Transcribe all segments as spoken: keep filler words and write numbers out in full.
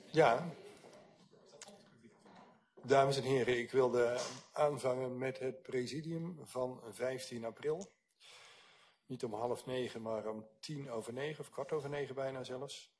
Ja, dames en heren, ik wilde aanvangen met het presidium van vijftien april. Niet om half negen, maar om tien over negen, of kwart over negen bijna zelfs.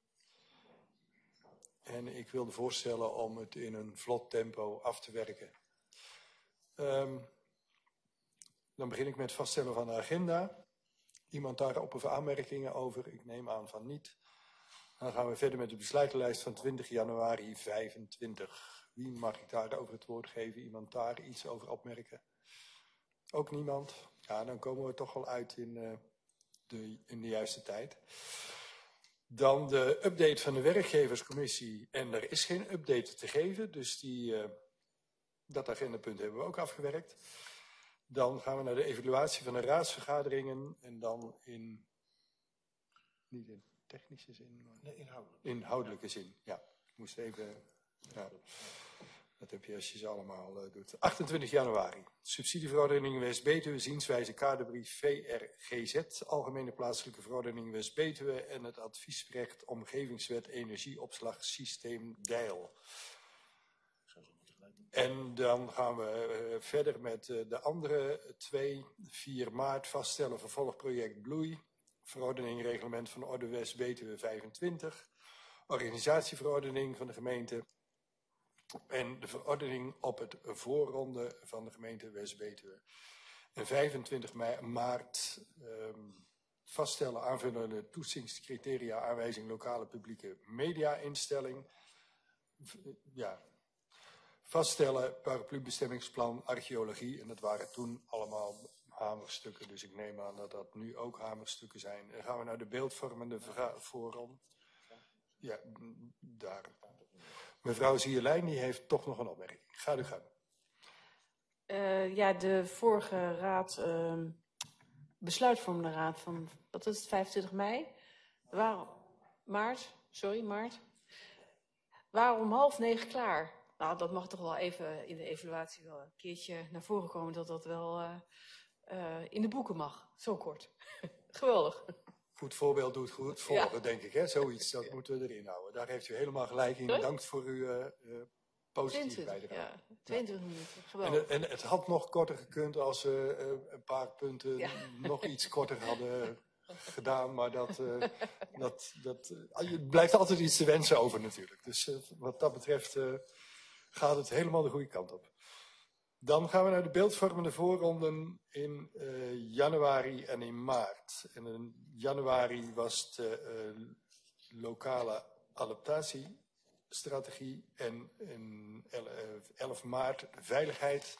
En ik wilde voorstellen om het in een vlot tempo af te werken. Um, dan begin ik met het vaststellen van de agenda. Iemand daarop of aanmerkingen over? Ik neem aan van niet. Dan gaan we verder met de besluitenlijst van twintig januari vijfentwintig. Wie mag ik daarover het woord geven? Iemand daar iets over opmerken? Ook niemand? Ja, dan komen we toch wel uit in, uh, de, in de juiste tijd. Dan de update van de werkgeverscommissie. En er is geen update te geven, dus die, uh, dat agendapunt hebben we ook afgewerkt. Dan gaan we naar de evaluatie van de raadsvergaderingen. En dan in... Niet in technische zin, maar... Nee, inhoudelijk. Inhoudelijke zin, ja. Ik moest even... Ja, dat heb je als je ze allemaal uh, doet. achtentwintig januari. Subsidieverordening West-Betuwe, zienswijze kaderbrief V R G Z, Algemene Plaatselijke Verordening West-Betuwe en het adviesrecht Omgevingswet Energieopslagsysteem Deil. En dan gaan we uh, verder met uh, de andere twee. vier maart vaststellen vervolgproject Bloei. Verordening reglement van Orde West-Betuwe vijfentwintig. Organisatieverordening van de gemeente. En de verordening op het voorronde van de gemeente West-Betuwe. En vijfentwintig maart um, vaststellen aanvullende toetsingscriteria aanwijzing lokale publieke media-instelling. Ja, vaststellen paraplu-bestemmingsplan archeologie. En dat waren toen allemaal hamerstukken. Dus ik neem aan dat dat nu ook hamerstukken zijn. Dan gaan we naar de beeldvormende voorronde. Ja, daar. Mevrouw Zierlijn, die heeft toch nog een opmerking. Ga u gang. Uh, ja, de vorige raad, uh, besluitvormende raad van, wat is het, vijfentwintig mei? Waarom, maart, sorry, maart. Waren om half negen klaar. Nou, dat mag toch wel even in de evaluatie wel een keertje naar voren komen, dat dat wel uh, uh, in de boeken mag. Zo kort. Geweldig. Goed voorbeeld doet goed volgen, ja. Denk ik. Hè? Zoiets, dat ja. Moeten we erin houden. Daar heeft u helemaal gelijk in. Bedankt voor uw uh, uh, positieve bijdrage. Ja, tweeëntwintig ja. minuten, geweldig. En, en het had nog korter gekund als we uh, een paar punten ja. nog iets korter hadden gedaan. Maar dat, uh, dat, dat uh, je blijft altijd iets te wensen over natuurlijk. Dus uh, wat dat betreft uh, gaat het helemaal de goede kant op. Dan gaan we naar de beeldvormende voorronden in uh, januari en in maart. En in januari was de uh, lokale adaptatiestrategie en in elf maart veiligheid.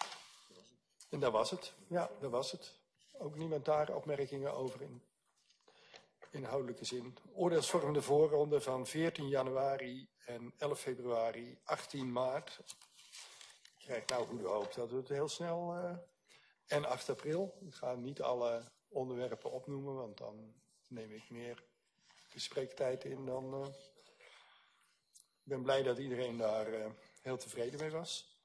En daar was het. Ja, daar was het. Ook niemand daar opmerkingen over in inhoudelijke zin. Oordeelsvormende voorronde van veertien januari en elf februari, achttien maart. Ik krijg nou goede hoop dat we het heel snel... Uh, en acht april. Ik ga niet alle onderwerpen opnoemen, want dan neem ik meer spreektijd in dan... Uh, ik ben blij dat iedereen daar uh, heel tevreden mee was.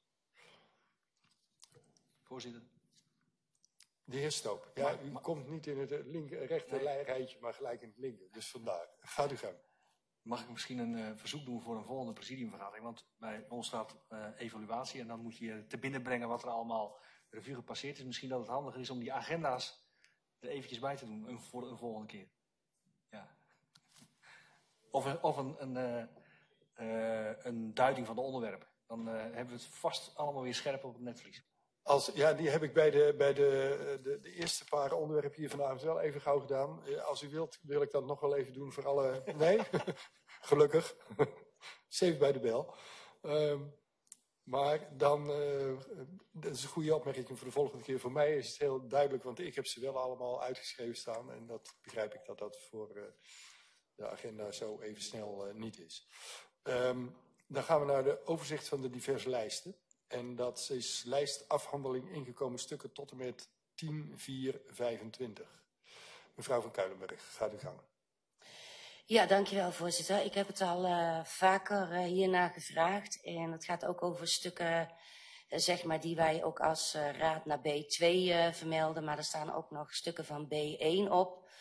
Voorzitter. De heer Stoop. Ja, maar, u maar, komt niet in het linker, rechter nee. rijtje, maar gelijk in het linker. Dus vandaar. Gaat u gang. Mag ik misschien een uh, verzoek doen voor een volgende presidiumvergadering? Want bij ons staat uh, evaluatie en dan moet je te binnen brengen wat er allemaal revue gepasseerd is. Misschien dat het handiger is om die agenda's er eventjes bij te doen een, voor een volgende keer. Ja. Of, een, of een, een, uh, uh, een duiding van de onderwerpen. Dan uh, hebben we het vast allemaal weer scherp op het netvlies. Als, ja, die heb ik bij, de, bij de, de, de eerste paar onderwerpen hier vanavond wel even gauw gedaan. Als u wilt, wil ik dat nog wel even doen voor alle... Nee? Gelukkig. Safe bij de bel. Um, maar dan, uh, dat is een goede opmerking voor de volgende keer. Voor mij is het heel duidelijk, want ik heb ze wel allemaal uitgeschreven staan. En dat begrijp ik dat dat voor uh, de agenda zo even snel uh, niet is. Um, dan gaan we naar de overzicht van de diverse lijsten. En dat is lijst afhandeling ingekomen stukken tot en met tien vier vijfentwintig. Mevrouw van Kuilenberg, gaat u gang. Ja, dankjewel voorzitter. Ik heb het al uh, vaker uh, hierna gevraagd. En het gaat ook over stukken, uh, zeg maar, die wij ook als uh, raad naar B twee uh, vermelden. Maar er staan ook nog stukken van B één op.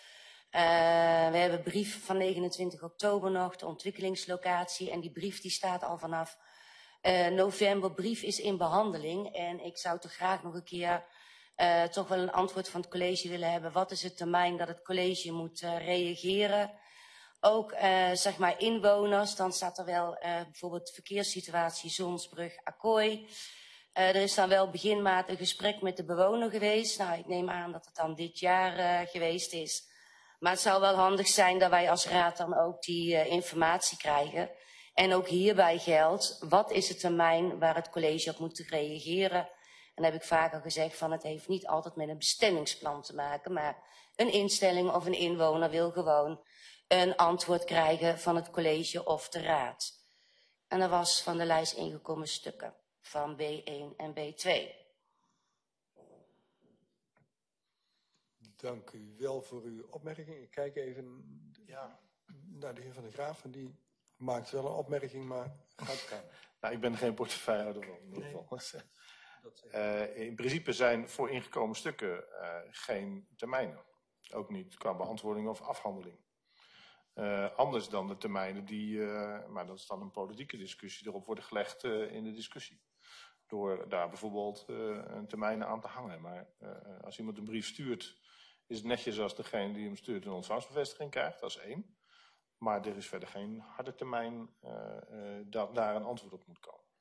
we hebben een brief van negenentwintig oktober nog, de ontwikkelingslocatie. En die brief die staat al vanaf uh, november. Brief is in behandeling. En ik zou toch graag nog een keer uh, toch wel een antwoord van het college willen hebben. Wat is het termijn dat het college moet uh, reageren? Ook uh, zeg maar inwoners, dan staat er wel uh, bijvoorbeeld verkeerssituatie Zonsbrug, Akkooi. Uh, er is dan wel begin maart een gesprek met de bewoner geweest. Nou, ik neem aan dat het dan dit jaar uh, geweest is. Maar het zou wel handig zijn dat wij als raad dan ook die uh, informatie krijgen. En ook hierbij geldt, wat is het termijn waar het college op moet reageren? En dan heb ik vaker gezegd van het heeft niet altijd met een bestemmingsplan te maken. Maar een instelling of een inwoner wil gewoon een antwoord krijgen van het college of de raad. En dat was van de lijst ingekomen stukken van B één en B twee. Dank u wel voor uw opmerking. Ik kijk even ja, naar de heer Van der Graaf. En die maakt wel een opmerking, maar gaat gaan. Nou, ik ben geen portefeuillehouder van. In, ieder geval. uh, in principe zijn voor ingekomen stukken uh, geen termijnen. Ook niet qua beantwoording of afhandeling. Uh, anders dan de termijnen die, uh, maar dat is dan een politieke discussie, erop worden gelegd uh, in de discussie. Door daar bijvoorbeeld uh, een termijn aan te hangen. Maar uh, als iemand een brief stuurt, is het netjes als degene die hem stuurt een ontvangstbevestiging krijgt. Dat is één. Maar er is verder geen harde termijn uh, uh, dat daar een antwoord op moet komen.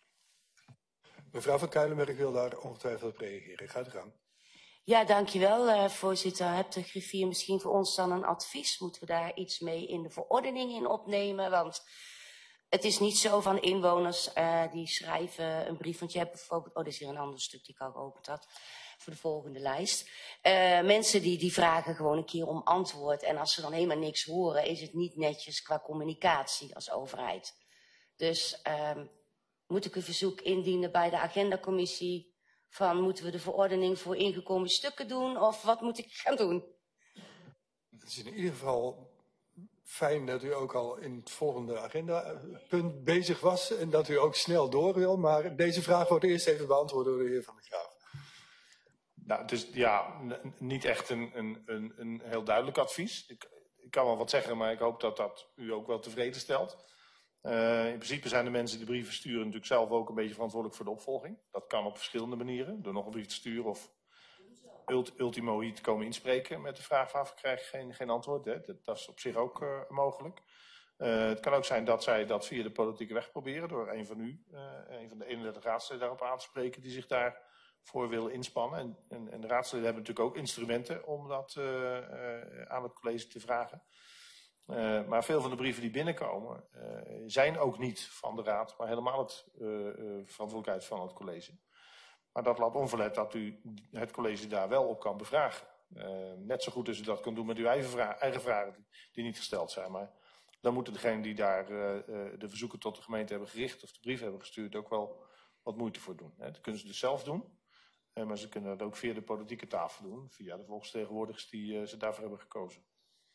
Mevrouw van Kuilenberg wil daar ongetwijfeld op reageren. Gaat u gang. Ja, dankjewel, uh, voorzitter. Hebt de griffier misschien voor ons dan een advies? Moeten we daar iets mee in de verordening in opnemen? Want het is niet zo van inwoners uh, die schrijven een brief. Want je hebt bijvoorbeeld, oh, dit is hier een ander stuk die ik al geopend had. Voor de volgende lijst. Uh, mensen die, die vragen gewoon een keer om antwoord. En als ze dan helemaal niks horen, is het niet netjes qua communicatie als overheid. Dus uh, moet ik een verzoek indienen bij de agendacommissie van moeten we de verordening voor ingekomen stukken doen of wat moet ik gaan doen? Het is in ieder geval fijn dat u ook al in het volgende agendapunt bezig was en dat u ook snel door wil. Maar deze vraag wordt eerst even beantwoord door de heer Van der Graaf. Nou, het is ja, niet echt een, een, een, een heel duidelijk advies. Ik, ik kan wel wat zeggen, maar ik hoop dat dat u ook wel tevreden stelt. Uh, in principe zijn de mensen die de brieven sturen natuurlijk zelf ook een beetje verantwoordelijk voor de opvolging. Dat kan op verschillende manieren. Door nog een brief te sturen of ult, ultimo hier te komen inspreken met de vraag waarvoor krijg je geen, geen antwoord. Hè. Dat, dat is op zich ook uh, mogelijk. Uh, het kan ook zijn dat zij dat via de politieke weg proberen door een van u, uh, een van de eenendertig raadsleden daarop aan te spreken die zich daarvoor willen inspannen. En, en, en de raadsleden hebben natuurlijk ook instrumenten om dat uh, uh, aan het college te vragen. Uh, maar veel van de brieven die binnenkomen uh, zijn ook niet van de raad, maar helemaal het uh, uh, verantwoordelijkheid van het college. Maar dat laat onverlet dat u het college daar wel op kan bevragen. Uh, net zo goed als u dat kan doen met uw eigen, vra eigen vragen die, die niet gesteld zijn. Maar dan moeten degenen die daar uh, uh, de verzoeken tot de gemeente hebben gericht of de brief hebben gestuurd ook wel wat moeite voor doen. Hè. Dat kunnen ze dus zelf doen, uh, maar ze kunnen dat ook via de politieke tafel doen, via de volksvertegenwoordigers die uh, ze daarvoor hebben gekozen.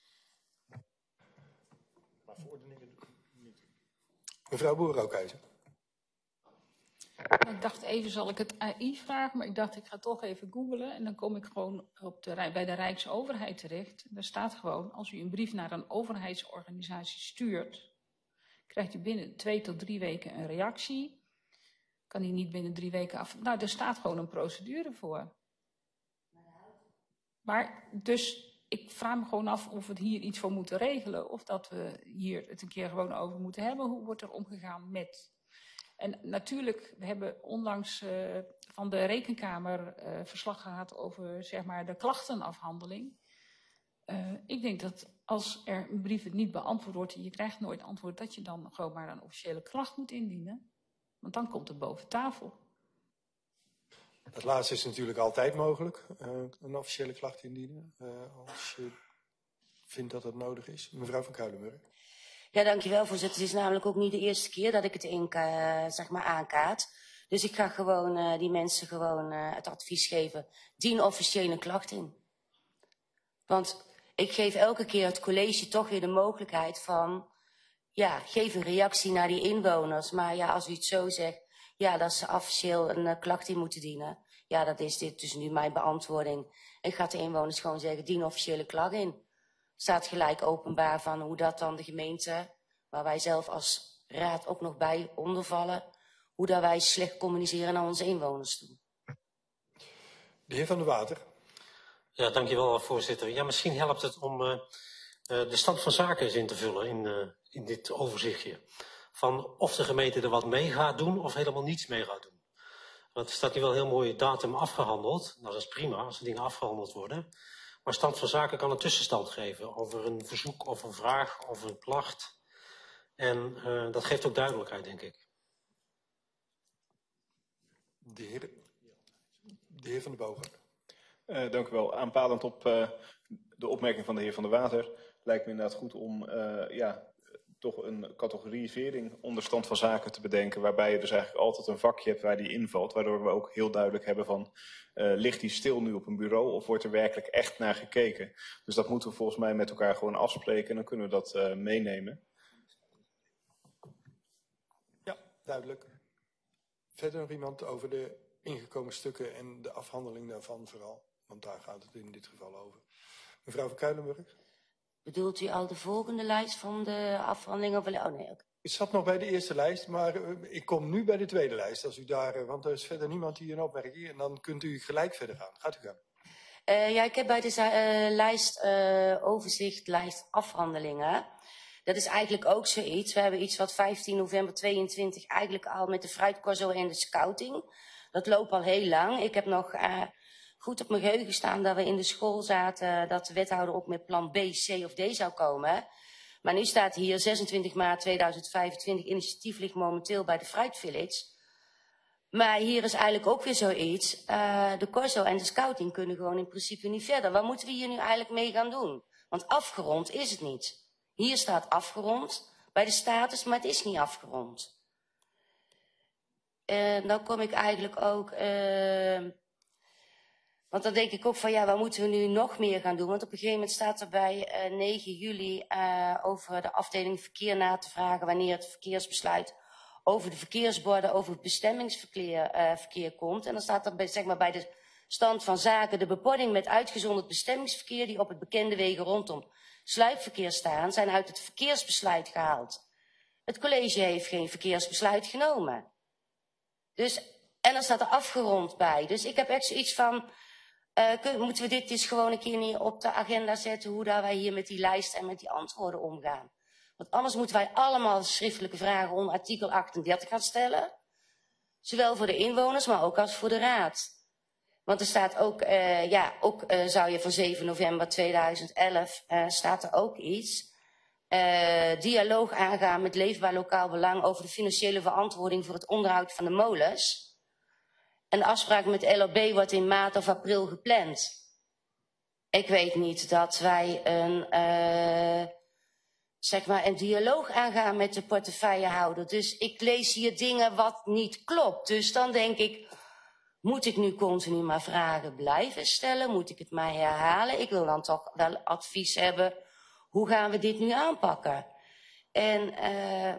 Verordeningen niet. Mevrouw Boer-Rookhuizen. Ik dacht even zal ik het A I vragen, maar ik dacht ik ga toch even googlen en dan kom ik gewoon op de, bij de Rijksoverheid terecht. Daar staat gewoon, als u een brief naar een overheidsorganisatie stuurt, krijgt u binnen twee tot drie weken een reactie. Kan die niet binnen drie weken af... Nou, er staat gewoon een procedure voor. Maar dus... Ik vraag me gewoon af of we hier iets voor moeten regelen. Of dat we hier het een keer gewoon over moeten hebben. Hoe wordt er omgegaan met... En natuurlijk, we hebben onlangs uh, van de Rekenkamer uh, verslag gehad over zeg maar, de klachtenafhandeling. Uh, ik denk dat als er een brief niet beantwoord wordt en je krijgt nooit antwoord, dat je dan gewoon maar een officiële klacht moet indienen. Want dan komt het boven tafel. Dat laatste is natuurlijk altijd mogelijk, uh, een officiële klacht indienen, uh, als je vindt dat dat nodig is. Mevrouw van Kuilenberg. Ja, dankjewel voorzitter. Het is namelijk ook niet de eerste keer dat ik het in, uh, zeg maar aankaart. Dus ik ga gewoon uh, die mensen gewoon uh, het advies geven, dien officiële klacht in. Want ik geef elke keer het college toch weer de mogelijkheid van, ja, geef een reactie naar die inwoners. Maar ja, als u het zo zegt, ja, dat ze officieel een uh, klacht in moeten dienen. Ja, dat is dit dus nu mijn beantwoording. Ik ga de inwoners gewoon zeggen, dien officiële klacht in. staat gelijk openbaar van hoe dat dan de gemeente, waar wij zelf als raad ook nog bij ondervallen, hoe dat wij slecht communiceren naar onze inwoners toe. De heer Van der Water. Ja, dankjewel, voorzitter. Ja, misschien helpt het om uh, uh, de stand van zaken eens in te vullen in, uh, in dit overzichtje. Van of de gemeente er wat mee gaat doen of helemaal niets mee gaat doen. Want er staat hier wel heel mooi datum afgehandeld. Dat is prima als de dingen afgehandeld worden. Maar stand van zaken kan een tussenstand geven over een verzoek of een vraag of een klacht. En uh, dat geeft ook duidelijkheid, denk ik. De heer, de heer Van der Bogen. Uh, dank u wel. Aanpalend op uh, de opmerking van de heer Van der Water lijkt me inderdaad goed om uh, ja, toch een categorisering onder stand van zaken te bedenken, waarbij je dus eigenlijk altijd een vakje hebt waar die invalt, waardoor we ook heel duidelijk hebben van uh, ligt die stil nu op een bureau of wordt er werkelijk echt naar gekeken. Dus dat moeten we volgens mij met elkaar gewoon afspreken en dan kunnen we dat uh, meenemen. Ja, duidelijk. Verder nog iemand over de ingekomen stukken en de afhandeling daarvan vooral? Want daar gaat het in dit geval over. Mevrouw van Kuilenburg? Bedoelt u al de volgende lijst van de afhandeling? Of... Oh nee, ook. Ik zat nog bij de eerste lijst, maar uh, ik kom nu bij de tweede lijst. Als u daar, uh, want er is verder niemand die een opmerking en dan kunt u gelijk verder gaan. Gaat u gaan. Uh, ja, ik heb bij deze uh, lijst uh, overzicht, lijst afhandelingen. Dat is eigenlijk ook zoiets. We hebben iets wat vijftien november tweeëntwintig eigenlijk al met de fruitcorso en de scouting. Dat loopt al heel lang. Ik heb nog uh, goed op mijn geheugen staan dat we in de school zaten, dat de wethouder ook met plan B, C of D zou komen. Maar nu staat hier zesentwintig maart tweeduizend vijfentwintig, initiatief ligt momenteel bij de Fruit Village. Maar hier is eigenlijk ook weer zoiets. Uh, de corso en de scouting kunnen gewoon in principe niet verder. Wat moeten we hier nu eigenlijk mee gaan doen? Want afgerond is het niet. Hier staat afgerond bij de status, maar het is niet afgerond. En uh, dan kom ik eigenlijk ook... Uh, want dan denk ik ook van ja, wat moeten we nu nog meer gaan doen? Want op een gegeven moment staat er bij uh, negen juli uh, over de afdeling verkeer na te vragen wanneer het verkeersbesluit over de verkeersborden, over het bestemmingsverkeer uh, verkeer komt. En dan staat er bij, zeg maar, bij de stand van zaken de bepording met uitgezonderd bestemmingsverkeer die op het bekende wegen rondom sluipverkeer staan, zijn uit het verkeersbesluit gehaald. Het college heeft geen verkeersbesluit genomen. Dus, en dan staat er afgerond bij. Dus ik heb echt zoiets van, uh, kun, moeten we dit dus gewoon een keer niet op de agenda zetten, hoe daar wij hier met die lijst en met die antwoorden omgaan. Want anders moeten wij allemaal schriftelijke vragen om artikel achtendertig gaan stellen. Zowel voor de inwoners, maar ook als voor de raad. Want er staat ook, uh, ja, ook uh, zou je van zeven november tweeduizend elf, uh, staat er ook iets. Uh, dialoog aangaan met Leefbaar Lokaal Belang over de financiële verantwoording voor het onderhoud van de molens. En de afspraak met L O B wordt in maart of april gepland. Ik weet niet dat wij een, uh, zeg maar een dialoog aangaan met de portefeuillehouder. Dus ik lees hier dingen wat niet klopt. Dus dan denk ik, moet ik nu continu maar vragen blijven stellen? Moet ik het maar herhalen? Ik wil dan toch wel advies hebben. Hoe gaan we dit nu aanpakken? En uh,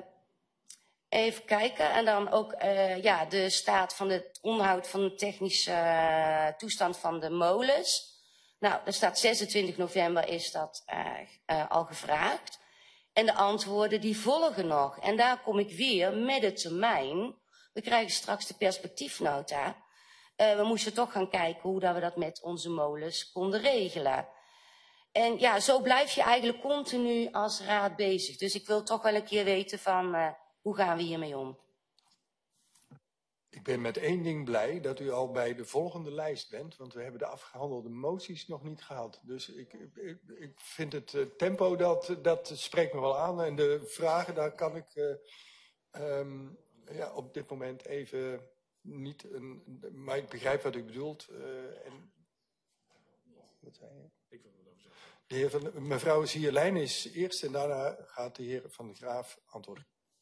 even kijken. En dan ook uh, ja, de staat van het onderhoud van de technische uh, toestand van de molens. Nou, er staat zesentwintig november is dat uh, uh, al gevraagd. En de antwoorden die volgen nog. En daar kom ik weer met de termijn. We krijgen straks de perspectiefnota. Uh, we moesten toch gaan kijken hoe dat we dat met onze molens konden regelen. En ja, zo blijf je eigenlijk continu als raad bezig. Dus ik wil toch wel een keer weten van, uh, hoe gaan we hiermee om? Ik ben met één ding blij, dat u al bij de volgende lijst bent. Want we hebben de afgehandelde moties nog niet gehad. Dus ik, ik, ik vind het uh, tempo, dat, dat spreekt me wel aan. En de vragen, daar kan ik uh, um, ja, op dit moment even niet... Een, maar ik begrijp wat u bedoelt. Uh, en, wat zei je? Ik wil het over zeggen. De heer van, mevrouw Sierlijn is eerst en daarna gaat de heer Van der Graaf antwoorden.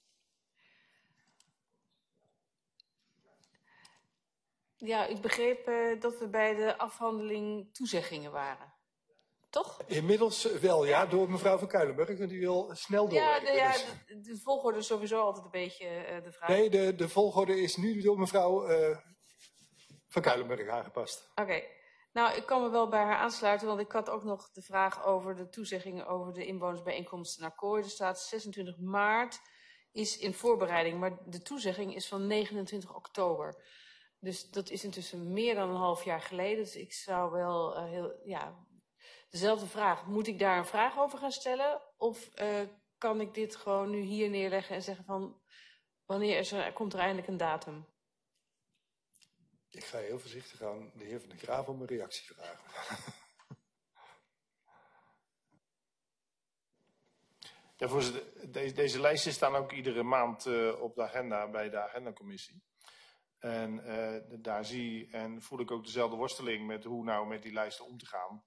Ja, ik begreep uh, dat we bij de afhandeling toezeggingen waren. Toch? Inmiddels wel, ja, door mevrouw Van Kuilenburg. En u wil snel doorwerken. Ja, de, ja dus... de, de volgorde is sowieso altijd een beetje uh, de vraag. Nee, de, de volgorde is nu door mevrouw uh, Van Kuilenburg aangepast. Oké. Okay. Nou, ik kan me wel bij haar aansluiten, want ik had ook nog de vraag over de toezeggingen over de inwonersbijeenkomsten naar Kooi. Er staat zesentwintig maart is in voorbereiding, maar de toezegging is van negenentwintig oktober. Dus dat is intussen meer dan een half jaar geleden. Dus ik zou wel uh, heel, ja, dezelfde vraag. Moet ik daar een vraag over gaan stellen? Of uh, kan ik dit gewoon nu hier neerleggen en zeggen van, wanneer is er, komt er eindelijk een datum? Ik ga heel voorzichtig aan de heer Van der Graaf om een reactie vragen. Ja, voorzitter, deze, deze lijsten staan ook iedere maand uh, op de agenda bij de agendacommissie. En uh, daar zie en voel ik ook dezelfde worsteling met hoe nou met die lijsten om te gaan.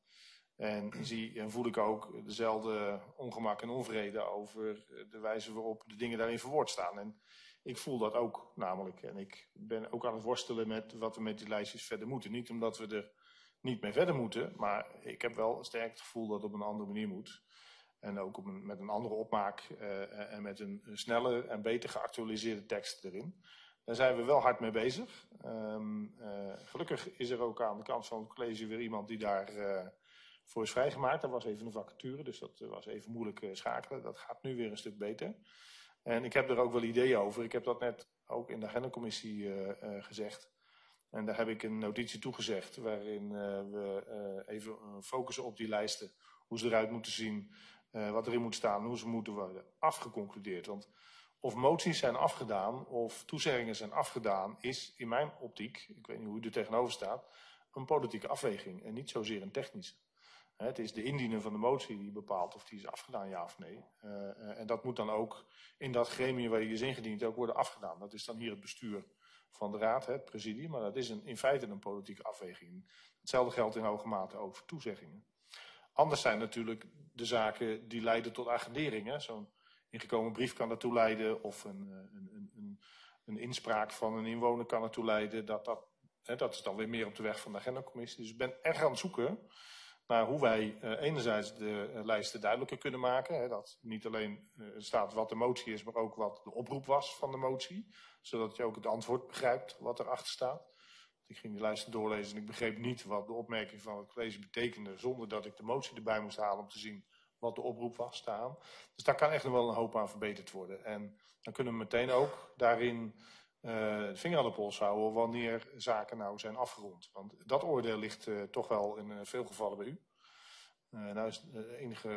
En zie en voel ik ook dezelfde ongemak en onvrede over de wijze waarop de dingen daarin verwoord staan. En ik voel dat ook namelijk. En ik ben ook aan het worstelen met wat we met die lijstjes verder moeten. Niet omdat we er niet mee verder moeten, maar ik heb wel sterk het gevoel dat het op een andere manier moet. En ook op een, met een andere opmaak uh, en met een snelle en beter geactualiseerde tekst erin. Daar zijn we wel hard mee bezig. Um, uh, gelukkig is er ook aan de kant van het college weer iemand die daar uh, voor is vrijgemaakt. Dat was even een vacature, dus dat was even moeilijk uh, schakelen. Dat gaat nu weer een stuk beter. En ik heb er ook wel ideeën over. Ik heb dat net ook in de agendacommissie uh, uh, gezegd. En daar heb ik een notitie toegezegd waarin uh, we uh, even uh, focussen op die lijsten. Hoe ze eruit moeten zien, uh, wat erin moet staan, hoe ze moeten worden afgeconcludeerd. Want of moties zijn afgedaan of toezeggingen zijn afgedaan is in mijn optiek, ik weet niet hoe u er tegenover staat, een politieke afweging en niet zozeer een technische. Het is de indiener van de motie die bepaalt of die is afgedaan, ja of nee. Uh, en dat moet dan ook in dat gremium waar die is ingediend ook worden afgedaan. Dat is dan hier het bestuur van de raad, het presidium, maar dat is een, in feite een politieke afweging. Hetzelfde geldt in hoge mate ook voor toezeggingen. Anders zijn natuurlijk de zaken die leiden tot agendering. Zo'n ingekomen brief kan ertoe leiden of een, een, een, een inspraak van een inwoner kan ertoe leiden. Dat, dat, hè, dat is dan weer meer op de weg van de agendacommissie. Dus ik ben erg aan het zoeken naar hoe wij uh, enerzijds de uh, lijsten duidelijker kunnen maken. Hè, dat niet alleen uh, staat wat de motie is, maar ook wat de oproep was van de motie. Zodat je ook het antwoord begrijpt wat erachter staat. Ik ging die lijsten doorlezen en ik begreep niet wat de opmerking van het college betekende, zonder dat ik de motie erbij moest halen om te zien wat de oproep was staan. Dus daar kan echt nog wel een hoop aan verbeterd worden. En dan kunnen we meteen ook daarin uh, de vinger aan de pols houden wanneer zaken nou zijn afgerond. Want dat oordeel ligt uh, toch wel in uh, veel gevallen bij u. Uh, nou is de enige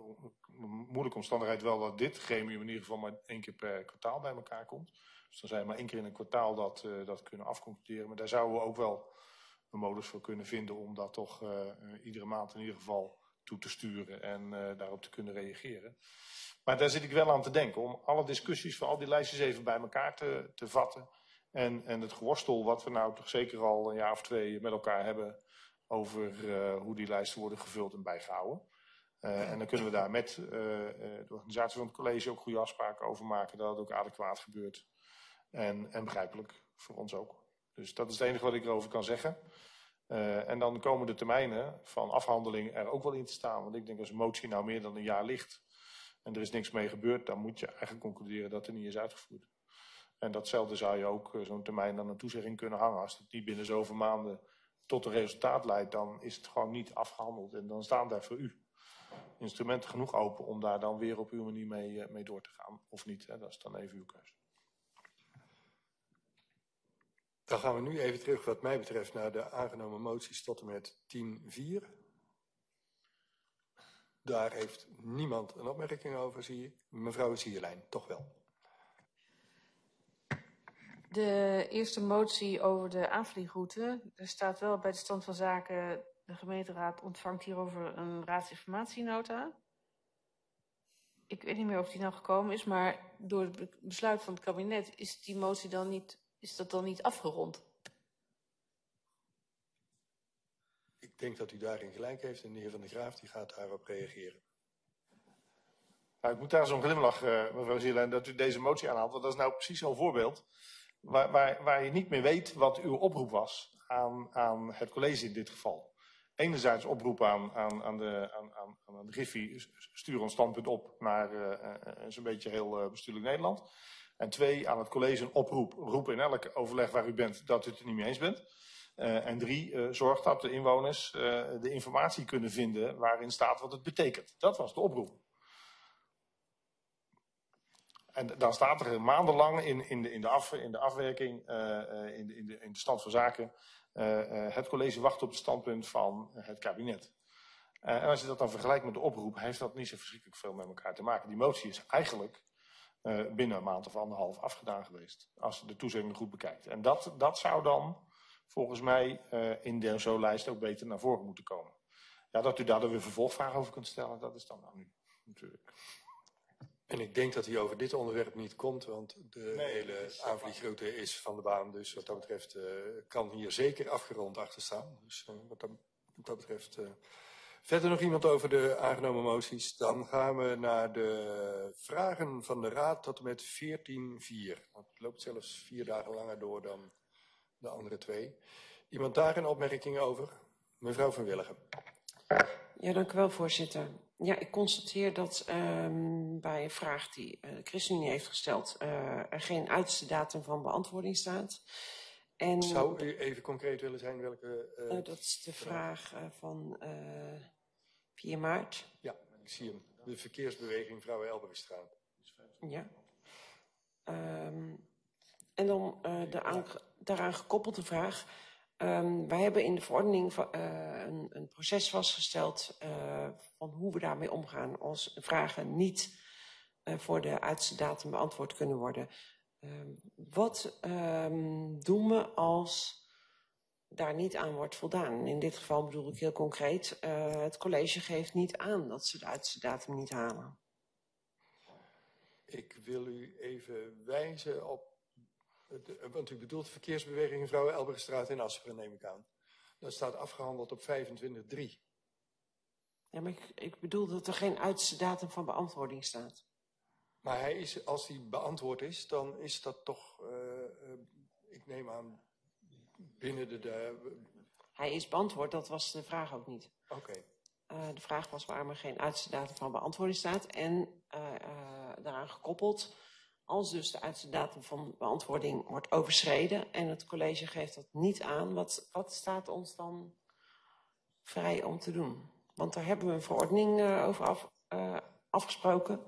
uh, moeilijke omstandigheid wel dat dit gremium in ieder geval maar één keer per kwartaal bij elkaar komt. Dus dan zijn we maar één keer in een kwartaal dat, uh, dat kunnen afconcluderen. Maar daar zouden we ook wel een modus voor kunnen vinden om dat toch uh, uh, iedere maand in ieder geval toe te sturen en uh, daarop te kunnen reageren. Maar daar zit ik wel aan te denken om alle discussies van al die lijstjes even bij elkaar te, te vatten. En, en het geworstel wat we nou toch zeker al een jaar of twee met elkaar hebben over uh, hoe die lijsten worden gevuld en bijgehouden. Uh, en dan kunnen we daar met uh, de organisatie van het college ook goede afspraken over maken dat het ook adequaat gebeurt. En, en begrijpelijk voor ons ook. Dus dat is het enige wat ik erover kan zeggen. Uh, en dan komen de termijnen van afhandeling er ook wel in te staan. Want ik denk als een motie nou meer dan een jaar ligt en er is niks mee gebeurd, dan moet je eigenlijk concluderen dat er niet is uitgevoerd. En datzelfde zou je ook uh, zo'n termijn aan een toezegging kunnen hangen. Als het niet binnen zoveel maanden tot een resultaat leidt, dan is het gewoon niet afgehandeld. En dan staan daar voor u instrumenten genoeg open om daar dan weer op uw manier mee, uh, mee door te gaan. Of niet, hè? Dat is dan even uw keuze. Dan gaan we nu even terug wat mij betreft naar de aangenomen moties tot en met tien vier. Daar heeft niemand een opmerking over, zie ik. Mevrouw Sierlijn, toch wel. De eerste motie over de aanvliegroute. Er staat wel bij de stand van zaken, de gemeenteraad ontvangt hierover een raadsinformatienota. Ik weet niet meer of die nou gekomen is, maar door het besluit van het kabinet is die motie dan niet, is dat dan niet afgerond? Ik denk dat u daarin gelijk heeft en de heer Van der Graaf die gaat daarop reageren. Nou, ik moet daar zo'n glimlach, uh, mevrouw Sierlijn, dat u deze motie aanhaalt, want dat is nou precies zo'n voorbeeld waar, waar, waar je niet meer weet wat uw oproep was aan, aan het college in dit geval. Enerzijds oproep aan, aan, aan, de, aan, aan, aan de Griffie, stuur ons standpunt op naar uh, uh, zo'n beetje heel uh, bestuurlijk Nederland. En twee, aan het college een oproep, roep in elk overleg waar u bent dat u het er niet mee eens bent. Uh, en drie, uh, zorg dat de inwoners uh, de informatie kunnen vinden waarin staat wat het betekent. Dat was de oproep. En dan staat er maandenlang in, in, de, in, de, af, in de afwerking, uh, uh, in, de, in, de, in de stand van zaken, uh, uh, het college wacht op het standpunt van het kabinet. Uh, en als je dat dan vergelijkt met de oproep, heeft dat niet zo verschrikkelijk veel met elkaar te maken. Die motie is eigenlijk uh, binnen een maand of anderhalf afgedaan geweest, als je de toezegging goed bekijkt. En dat, dat zou dan volgens mij uh, in de zo lijst ook beter naar voren moeten komen. Ja, dat u daar dan weer vervolgvragen over kunt stellen, dat is dan nou nu natuurlijk. En ik denk dat hij over dit onderwerp niet komt, want de nee, hele aanvliegroute is van de baan. Dus wat dat betreft uh, kan hier zeker afgerond achter staan. Dus uh, wat, dat, wat dat betreft... Uh, verder nog iemand over de aangenomen moties? Dan gaan we naar de vragen van de raad tot en met veertien vier. Het loopt zelfs vier dagen langer door dan de andere twee. Iemand daar een opmerking over? Mevrouw van Willigen. Ja, dank u wel, voorzitter. Ja, ik constateer dat um, bij een vraag die uh, de ChristenUnie heeft gesteld uh, er geen uiterste datum van beantwoording staat. En, Zou u even concreet willen zijn welke... Uh, uh, dat is de vraag uh, van uh, vier maart. Ja, ik zie hem. De verkeersbeweging Vrouwen Elberstraat. Ja. Um, en dan uh, de aan, daaraan gekoppelde vraag... Um, wij hebben in de verordening uh, een, een proces vastgesteld uh, van hoe we daarmee omgaan als vragen niet uh, voor de uiterste datum beantwoord kunnen worden. Um, wat um, doen we als daar niet aan wordt voldaan? In dit geval bedoel ik heel concreet, uh, het college geeft niet aan dat ze de uiterste datum niet halen. Ik wil u even wijzen op... Want u bedoelt verkeersbeweging Vrouwen Elberstraat in Asperen, neem ik aan. Dat staat afgehandeld op vijfentwintig drie. Ja, maar ik, ik bedoel dat er geen uiterste datum van beantwoording staat. Maar hij is, als die beantwoord is, dan is dat toch, uh, uh, ik neem aan, binnen de... de... Hij is beantwoord, dat was de vraag ook niet. Oké. Okay. Uh, de vraag was waarom er geen uiterste datum van beantwoording staat. En uh, uh, daaraan gekoppeld... Als dus de uiterste datum van beantwoording wordt overschreden en het college geeft dat niet aan, wat, wat staat ons dan vrij om te doen? Want daar hebben we een verordening uh, over af, uh, afgesproken.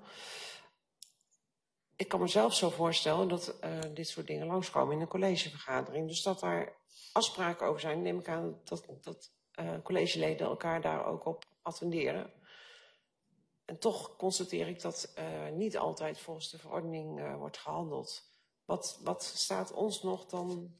Ik kan me zelf zo voorstellen dat uh, dit soort dingen langskomen in een collegevergadering. Dus dat daar afspraken over zijn, neem ik aan dat, dat uh, collegeleden elkaar daar ook op attenderen. En toch constateer ik dat uh, niet altijd volgens de verordening uh, wordt gehandeld. Wat, wat staat ons nog dan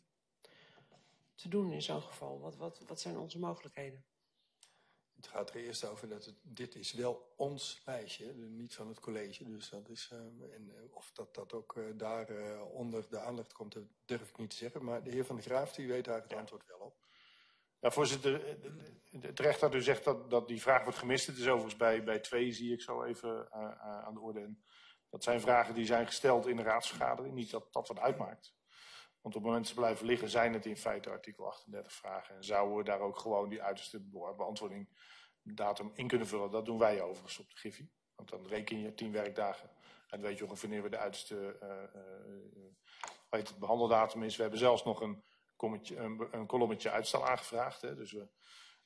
te doen in zo'n geval? Wat, wat, wat zijn onze mogelijkheden? Het gaat er eerst over dat het, dit is wel ons lijstje, niet van het college. Dus dat is, uh, en of dat, dat ook uh, daar uh, onder de aandacht komt, dat durf ik niet te zeggen. Maar de heer Van der Graaf die weet daar het ja. antwoord wel op. Ja, voorzitter, terecht dat u zegt dat, dat die vraag wordt gemist. Het is overigens bij, bij twee, zie ik zo even uh, uh, aan de orde. En dat zijn vragen die zijn gesteld in de raadsvergadering. Niet dat dat wat uitmaakt. Want op het moment dat ze blijven liggen, zijn het in feite artikel achtendertig vragen. En zouden we daar ook gewoon die uiterste beantwoording datum in kunnen vullen. Dat doen wij overigens op de Griffie. Want dan reken je tien werkdagen. En weet je ongeveer wanneer we de uiterste uh, uh, weet het, behandeldatum is. We hebben zelfs nog een... Een, een kolommetje uitstel aangevraagd. Hè. Dus we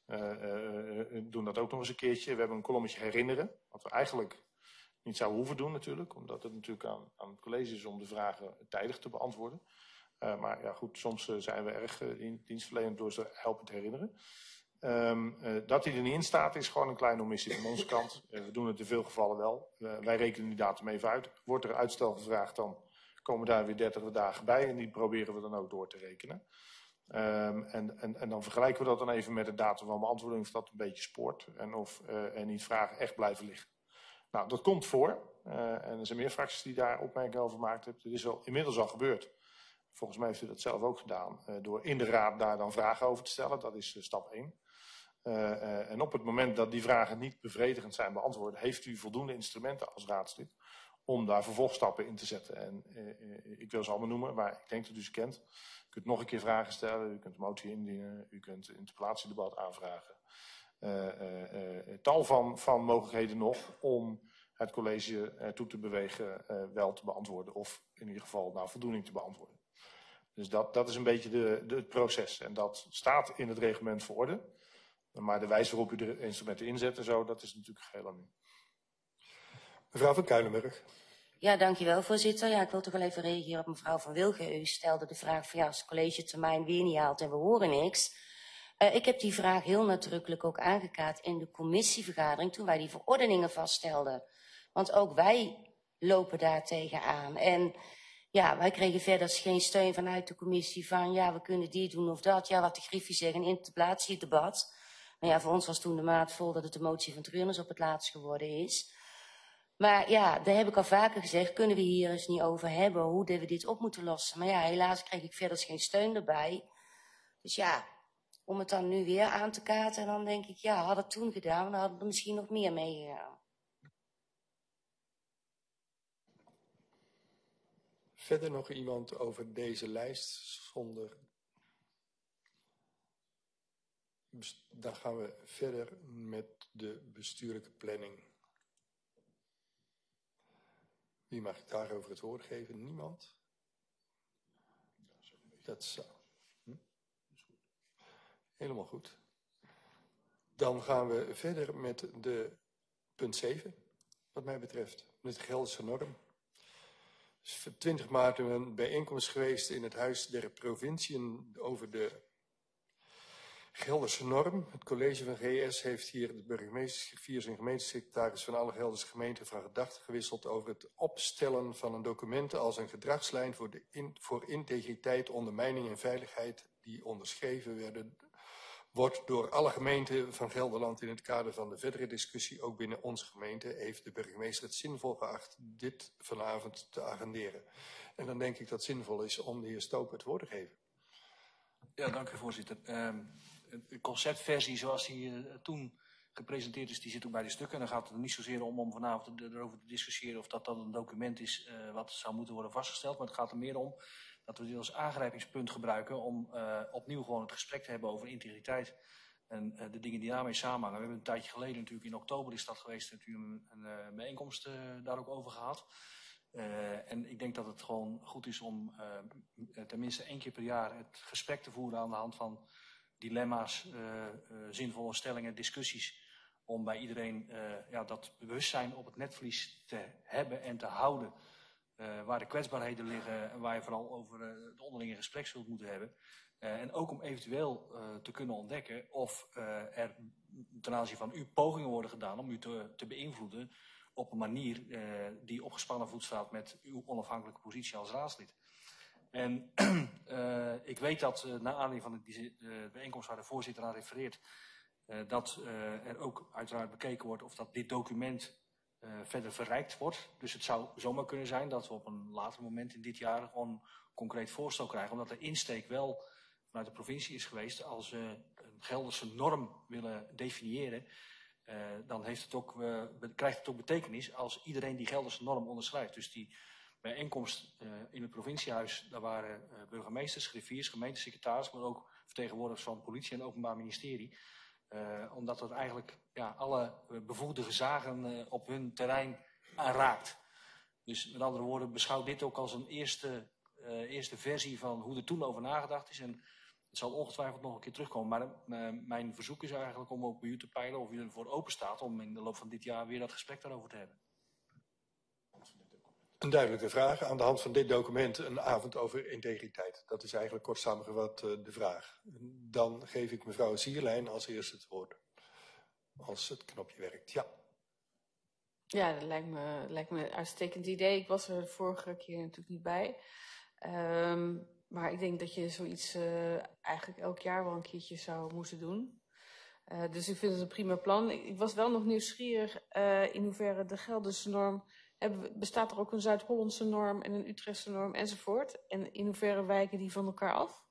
uh, uh, doen dat ook nog eens een keertje. We hebben een kolommetje herinneren. Wat we eigenlijk niet zouden hoeven doen natuurlijk. Omdat het natuurlijk aan, aan het college is om de vragen tijdig te beantwoorden. Uh, maar ja goed, soms uh, zijn we erg uh, in dienstverlenend door ze helpen te herinneren. Um, uh, dat hij er niet in staat is gewoon een kleine omissie van onze kant. Uh, we doen het in veel gevallen wel. Uh, wij rekenen die datum even uit. Wordt er uitstel gevraagd dan... komen daar weer dertig dagen bij en die proberen we dan ook door te rekenen. Um, en, en, en dan vergelijken we dat dan even met de datum van beantwoording of dat een beetje spoort en of uh, en niet vragen echt blijven liggen. Nou, dat komt voor uh, en er zijn meer fracties die daar opmerkingen over gemaakt hebben. Dat is al, inmiddels al gebeurd. Volgens mij heeft u dat zelf ook gedaan uh, door in de raad daar dan vragen over te stellen. Dat is uh, stap één. Uh, uh, en op het moment dat die vragen niet bevredigend zijn beantwoord, heeft u voldoende instrumenten als raadslid om daar vervolgstappen in te zetten. En uh, ik wil ze allemaal noemen, maar ik denk dat u ze kent. U kunt nog een keer vragen stellen, u kunt een motie indienen, u kunt een interpellatiedebat aanvragen. Uh, uh, uh, tal van, van mogelijkheden nog om het college ertoe te bewegen uh, wel te beantwoorden of in ieder geval naar voldoening te beantwoorden. Dus dat, dat is een beetje de, de, het proces. En dat staat in het reglement voor orde. Maar de wijze waarop u de instrumenten inzet en zo, dat is natuurlijk geheel aan u. Mevrouw van Kuilenburg. Ja, dankjewel voorzitter. Ja, ik wil toch wel even reageren op mevrouw Van Wilgen. U stelde de vraag van ja, als de collegetermijn weer niet haalt en we horen niks. Uh, ik heb die vraag heel nadrukkelijk ook aangekaart in de commissievergadering toen wij die verordeningen vaststelden. Want ook wij lopen daar tegenaan. En ja, wij kregen verder geen steun vanuit de commissie van ja, we kunnen die doen of dat. Ja, wat de Griffie zegt, een interpellatiedebat. Nou ja, voor ons was toen de maat vol dat het de motie van Treurnes op het laatst geworden is. Maar ja, daar heb ik al vaker gezegd, kunnen we hier eens niet over hebben hoe we dit op moeten lossen. Maar ja, helaas kreeg ik verder geen steun erbij. Dus ja, om het dan nu weer aan te kaarten, dan denk ik, ja, had het toen gedaan, dan hadden we er misschien nog meer meegegaan. Verder nog iemand over deze lijst zonder... Dan gaan we verder met de bestuurlijke planning. Wie mag ik daarover het woord geven? Niemand? Dat zou... Hm? Helemaal goed. Dan gaan we verder met de punt zeven, wat mij betreft, met de Gelderse norm. Dus twintig maart een bijeenkomst geweest in het Huis der Provinciën over de Gelderse norm. Het college van G S heeft hier de burgemeestersgriffiers en gemeentesecretaris van alle Gelderse gemeenten van gedachten gewisseld over het opstellen van een document als een gedragslijn voor, de in, voor integriteit, ondermijning en veiligheid die onderschreven werden, wordt door alle gemeenten van Gelderland in het kader van de verdere discussie, ook binnen onze gemeente, heeft de burgemeester het zinvol geacht dit vanavond te agenderen. En dan denk ik dat het zinvol is om de heer Stoop het woord te geven. Ja, dank u voorzitter. Um, de conceptversie zoals die uh, toen gepresenteerd is, die zit ook bij de stukken. En dan gaat het er niet zozeer om om vanavond erover te discussiëren of dat dan een document is uh, wat zou moeten worden vastgesteld. Maar het gaat er meer om dat we dit als aangrijpingspunt gebruiken om uh, opnieuw gewoon het gesprek te hebben over integriteit en uh, de dingen die daarmee samenhangen. We hebben een tijdje geleden natuurlijk, in oktober is dat geweest, natuurlijk een, een, een bijeenkomst uh, daar ook over gehad. Uh, en ik denk dat het gewoon goed is om uh, tenminste één keer per jaar het gesprek te voeren aan de hand van dilemma's, uh, uh, zinvolle stellingen, discussies. Om bij iedereen uh, ja, dat bewustzijn op het netvlies te hebben en te houden. Uh, waar de kwetsbaarheden liggen en waar je vooral over uh, de onderlinge gesprek zult moeten hebben. Uh, en ook om eventueel uh, te kunnen ontdekken of uh, er ten aanzien van u pogingen worden gedaan om u te, te beïnvloeden op een manier uh, die op gespannen voet staat met uw onafhankelijke positie als raadslid. En uh, ik weet dat uh, na aanleiding van de uh, bijeenkomst waar de voorzitter aan refereert, uh, dat uh, er ook uiteraard bekeken wordt of dat dit document uh, verder verrijkt wordt. Dus het zou zomaar kunnen zijn dat we op een later moment in dit jaar gewoon concreet voorstel krijgen, omdat de insteek wel vanuit de provincie is geweest, als we een Gelderse norm willen definiëren, Uh, dan heeft het ook, uh, krijgt het ook betekenis als iedereen die Gelderse norm onderschrijft. Dus die bijeenkomst uh, in het provinciehuis, daar waren uh, burgemeesters, griffiers, gemeentesecretaris, maar ook vertegenwoordigers van politie en openbaar ministerie. Uh, omdat dat eigenlijk ja, alle uh, bevoegde gezagen uh, op hun terrein aanraakt. Dus met andere woorden, beschouw dit ook als een eerste, uh, eerste versie van hoe er toen over nagedacht is. En het zal ongetwijfeld nog een keer terugkomen, maar uh, mijn verzoek is eigenlijk om ook bij u te peilen of u ervoor open staat om in de loop van dit jaar weer dat gesprek daarover te hebben. Een duidelijke vraag. Aan de hand van dit document een avond over integriteit. Dat is eigenlijk kort samengevat uh, de vraag. Dan geef ik mevrouw Sierlijn als eerste het woord. Als het knopje werkt, ja. Ja, dat lijkt me, lijkt me een uitstekend idee. Ik was er de vorige keer natuurlijk niet bij. Um, Maar ik denk dat je zoiets uh, eigenlijk elk jaar wel een keertje zou moeten doen. Uh, dus ik vind het een prima plan. Ik, ik was wel nog nieuwsgierig uh, in hoeverre de Gelderse norm... Hebben, bestaat er ook een Zuid-Hollandse norm en een Utrechtse norm enzovoort? En in hoeverre wijken die van elkaar af?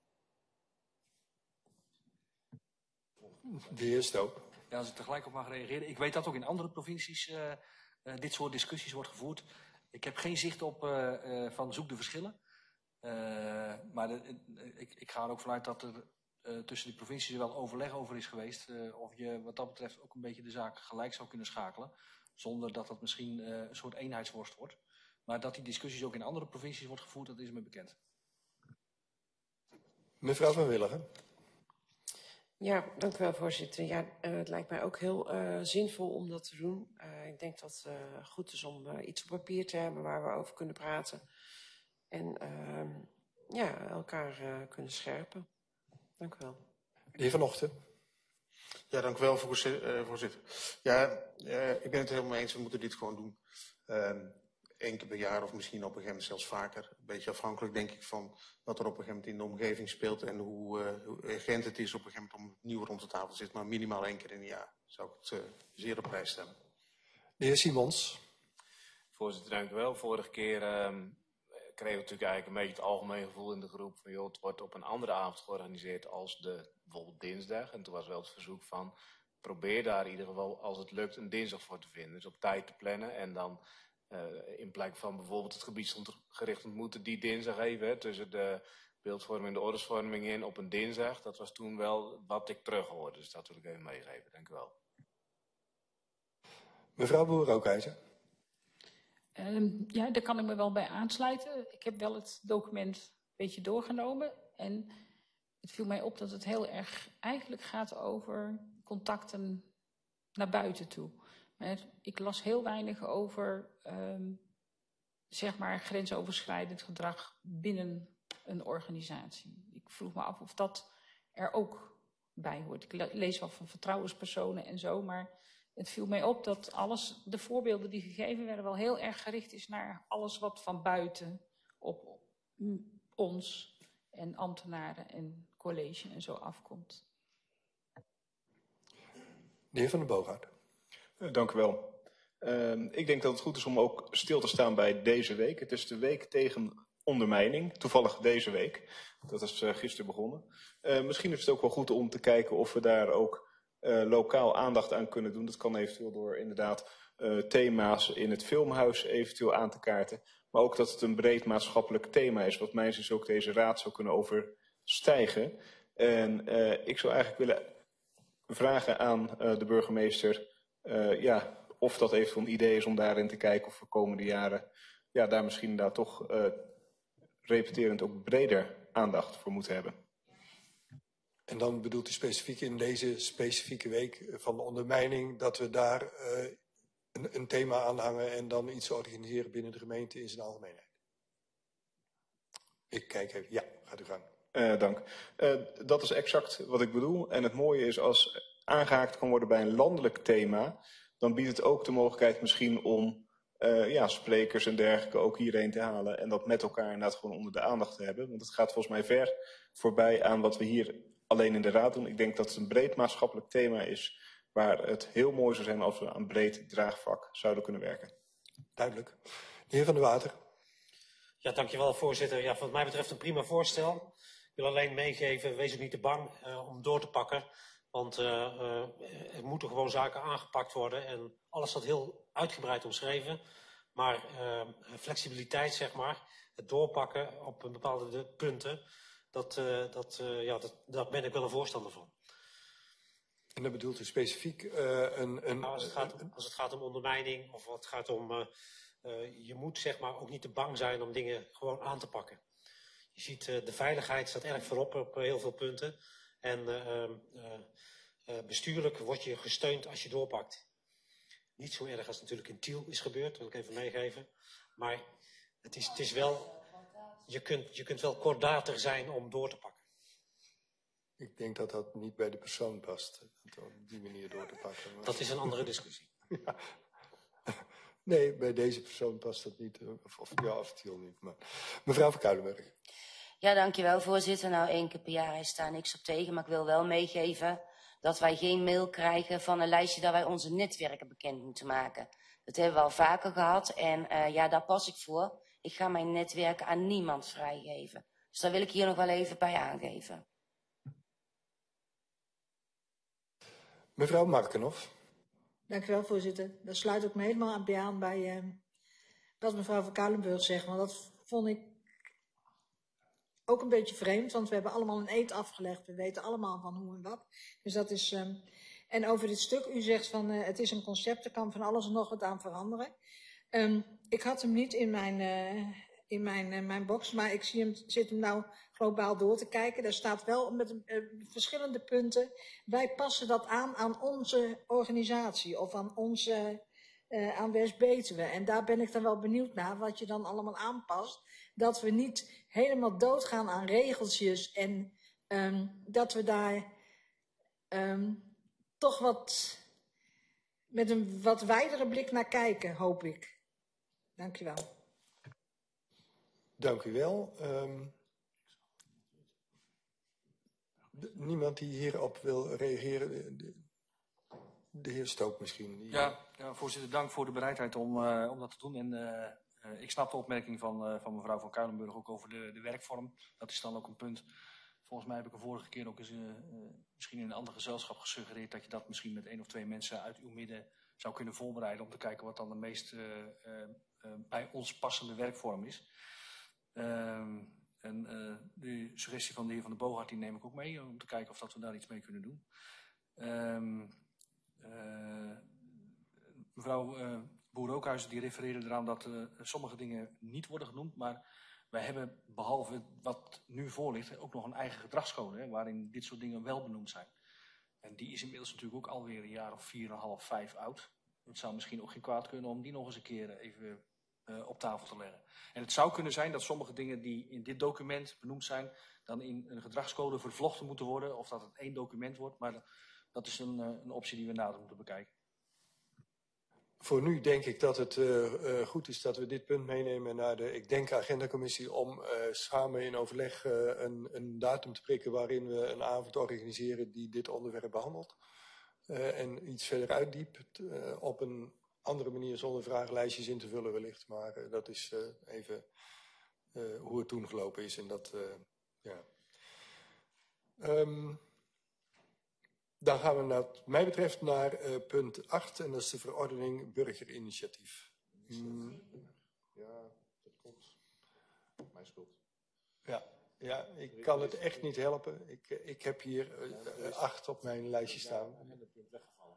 De heer Stoop. Ja, als ik tegelijk op mag reageren. Ik weet dat ook in andere provincies uh, uh, dit soort discussies wordt gevoerd. Ik heb geen zicht op uh, uh, van zoek de verschillen. Uh, maar de, uh, ik, ik ga er ook vanuit dat er uh, tussen die provincies wel overleg over is geweest. Uh, of je wat dat betreft ook een beetje de zaak gelijk zou kunnen schakelen. Zonder dat dat misschien uh, een soort eenheidsworst wordt. Maar dat die discussies ook in andere provincies wordt gevoerd, dat is me bekend. Mevrouw Van Willigen. Ja, dank u wel, voorzitter. Ja, uh, het lijkt mij ook heel uh, zinvol om dat te doen. Uh, ik denk dat het uh, goed is om uh, iets op papier te hebben waar we over kunnen praten. En uh, ja, elkaar uh, kunnen scherpen. Dank u wel. De heer Van Ochten. Ja, dank u wel, voorzitter. Ja, uh, ik ben het helemaal mee eens, we moeten dit gewoon doen. Uh, Eén keer per jaar of misschien op een gegeven moment zelfs vaker. Een beetje afhankelijk, denk ik, van wat er op een gegeven moment in de omgeving speelt en hoe, uh, hoe urgent het is op een gegeven moment om opnieuw rond de tafel te zitten. Maar minimaal één keer in een jaar zou ik het uh, zeer op prijs stellen. De heer Simons. Voorzitter, dank u wel. Vorige keer um, kregen we natuurlijk eigenlijk een beetje het algemeen gevoel in de groep van joh, het wordt op een andere avond georganiseerd als de bijvoorbeeld dinsdag. En toen was wel het verzoek van probeer daar in ieder geval als het lukt een dinsdag voor te vinden. Dus op tijd te plannen en dan uh, in plaats van bijvoorbeeld het gebiedsgericht ontmoeten die dinsdag even hè, tussen de beeldvorming en de ordesvorming in op een dinsdag. Dat was toen wel wat ik terug hoorde. Dus dat wil ik even meegeven. Dank u wel. Mevrouw Boer-Rookijzer. Um, ja, daar kan ik me wel bij aansluiten. Ik heb wel het document een beetje doorgenomen. En het viel mij op dat het heel erg eigenlijk gaat over contacten naar buiten toe. Maar ik las heel weinig over um, zeg maar grensoverschrijdend gedrag binnen een organisatie. Ik vroeg me af of dat er ook bij hoort. Ik lees wel van vertrouwenspersonen en zo, maar het viel mij op dat alles, de voorbeelden die gegeven werden, wel heel erg gericht is naar alles wat van buiten op ons en ambtenaren en college en zo afkomt. De heer Van den Boogaard. Uh, dank u wel. Uh, ik denk dat het goed is om ook stil te staan bij deze week. Het is de week tegen ondermijning, toevallig deze week. Dat is uh, gisteren begonnen. Uh, misschien is het ook wel goed om te kijken of we daar ook Uh, lokaal aandacht aan kunnen doen. Dat kan eventueel door inderdaad uh, thema's in het filmhuis eventueel aan te kaarten. Maar ook dat het een breed maatschappelijk thema is. Wat mijns is ook deze raad zou kunnen overstijgen. En uh, ik zou eigenlijk willen vragen aan uh, de burgemeester uh, ja, of dat eventueel een idee is om daarin te kijken of we de komende jaren ja, daar misschien daar toch uh, repeterend ook breder aandacht voor moeten hebben. En dan bedoelt u specifiek in deze specifieke week van de ondermijning dat we daar uh, een, een thema aan hangen en dan iets organiseren binnen de gemeente in zijn algemeenheid. Ik kijk even. Ja, gaat u gang. Uh, dank. Uh, dat is exact wat ik bedoel. En het mooie is als aangehaakt kan worden bij een landelijk thema, dan biedt het ook de mogelijkheid misschien om uh, ja, sprekers en dergelijke ook hierheen te halen en dat met elkaar inderdaad gewoon onder de aandacht te hebben. Want het gaat volgens mij ver voorbij aan wat we hier alleen in de raad doen. Ik denk dat het een breed maatschappelijk thema is waar het heel mooi zou zijn als we aan breed draagvlak zouden kunnen werken. Duidelijk. De heer Van der Water. Ja, dankjewel voorzitter. Ja, wat mij betreft een prima voorstel. Ik wil alleen meegeven, wees ook niet te bang uh, om door te pakken. Want uh, uh, er moeten gewoon zaken aangepakt worden. En alles staat heel uitgebreid omschreven. Maar uh, flexibiliteit, zeg maar, het doorpakken op een bepaalde punten, dat, uh, dat, uh, ja, dat, daar ben ik wel een voorstander van. En dan bedoelt u specifiek uh, een... een nou, als, het gaat, als het gaat om ondermijning of wat gaat om... Uh, uh, je moet zeg maar ook niet te bang zijn om dingen gewoon aan te pakken. Je ziet uh, de veiligheid staat erg voorop op uh, heel veel punten. En uh, uh, uh, bestuurlijk word je gesteund als je doorpakt. Niet zo erg als natuurlijk in Tiel is gebeurd, wil ik even meegeven. Maar het is, het is wel... Je kunt, je kunt wel kordater zijn om door te pakken. Ik denk dat dat niet bij de persoon past, op die manier door te pakken. Maar... Dat is een andere discussie. Ja. Nee, bij deze persoon past dat niet. Of, of ja, of Tiel niet. Maar... Mevrouw van Kuilenberg. Ja, dankjewel voorzitter. Nou, één keer per jaar is daar niks op tegen. Maar ik wil wel meegeven dat wij geen mail krijgen van een lijstje dat wij onze netwerken bekend moeten maken. Dat hebben we al vaker gehad. En uh, ja, daar pas ik voor. Ik ga mijn netwerken aan niemand vrijgeven. Dus daar wil ik hier nog wel even bij aangeven. Mevrouw Markenhoff. Dank u wel, voorzitter. Daar sluit ik me helemaal bij aan bij uh, wat mevrouw van Kuilenburg zegt. Want dat vond ik ook een beetje vreemd, want we hebben allemaal een eed afgelegd. We weten allemaal van hoe en wat. Dus dat is... Um, en over dit stuk, u zegt van uh, het is een concept, er kan van alles en nog wat aan veranderen. Um, ik had hem niet in mijn, uh, in mijn, uh, mijn box, maar ik zie hem, zit hem nou globaal door te kijken. Daar staat wel met uh, verschillende punten. Wij passen dat aan aan onze organisatie of aan onze, uh, aan West-Betuwe. En daar ben ik dan wel benieuwd naar, wat je dan allemaal aanpast. Dat we niet helemaal doodgaan aan regeltjes en um, dat we daar um, toch wat met een wat wijdere blik naar kijken, hoop ik. Dank u wel. Dank u wel. Um, de, niemand die hierop wil reageren? De, de, de heer Stoop misschien. Die... Ja, ja, voorzitter, dank voor de bereidheid om, uh, om dat te doen. En uh, uh, ik snap de opmerking van, uh, van mevrouw van Kuilenburg ook over de, de werkvorm. Dat is dan ook een punt. Volgens mij heb ik er vorige keer ook eens uh, uh, misschien in een ander gezelschap gesuggereerd dat je dat misschien met één of twee mensen uit uw midden zou kunnen voorbereiden om te kijken wat dan de meest uh, uh, uh, bij ons passende werkvorm is. Um, en uh, de suggestie van de heer Van der Boogaard die neem ik ook mee om te kijken of dat we daar iets mee kunnen doen. Um, uh, mevrouw uh, Boer-Rookhuizen die refereerde eraan dat uh, sommige dingen niet worden genoemd, maar wij hebben behalve wat nu voor ligt ook nog een eigen gedragscode, hè, waarin dit soort dingen wel benoemd zijn. En die is inmiddels natuurlijk ook alweer een jaar of vier en een half, vijf oud. Het zou misschien ook geen kwaad kunnen om die nog eens een keer even uh, op tafel te leggen. En het zou kunnen zijn dat sommige dingen die in dit document benoemd zijn, dan in een gedragscode vervlochten moeten worden, of dat het één document wordt. Maar dat is een, een optie die we nader moeten bekijken. Voor nu denk ik dat het uh, uh, goed is dat we dit punt meenemen naar de, ik denk, agendacommissie om uh, samen in overleg uh, een, een datum te prikken waarin we een avond organiseren die dit onderwerp behandelt. Uh, en iets verder uitdiept uh, op een andere manier zonder vragenlijstjes in te vullen wellicht. Maar uh, dat is uh, even uh, hoe het toen gelopen is. En dat, uh, ja. Um, Dan gaan we wat mij betreft naar uh, punt acht en dat is de verordening burgerinitiatief. Hmm. Ja, dat komt. Mijn schuld. Ja, ja, ik kan het echt niet helpen. Ik, ik heb hier uh, uh, acht op mijn lijstje staan. Ja, en dat punt weggevallen.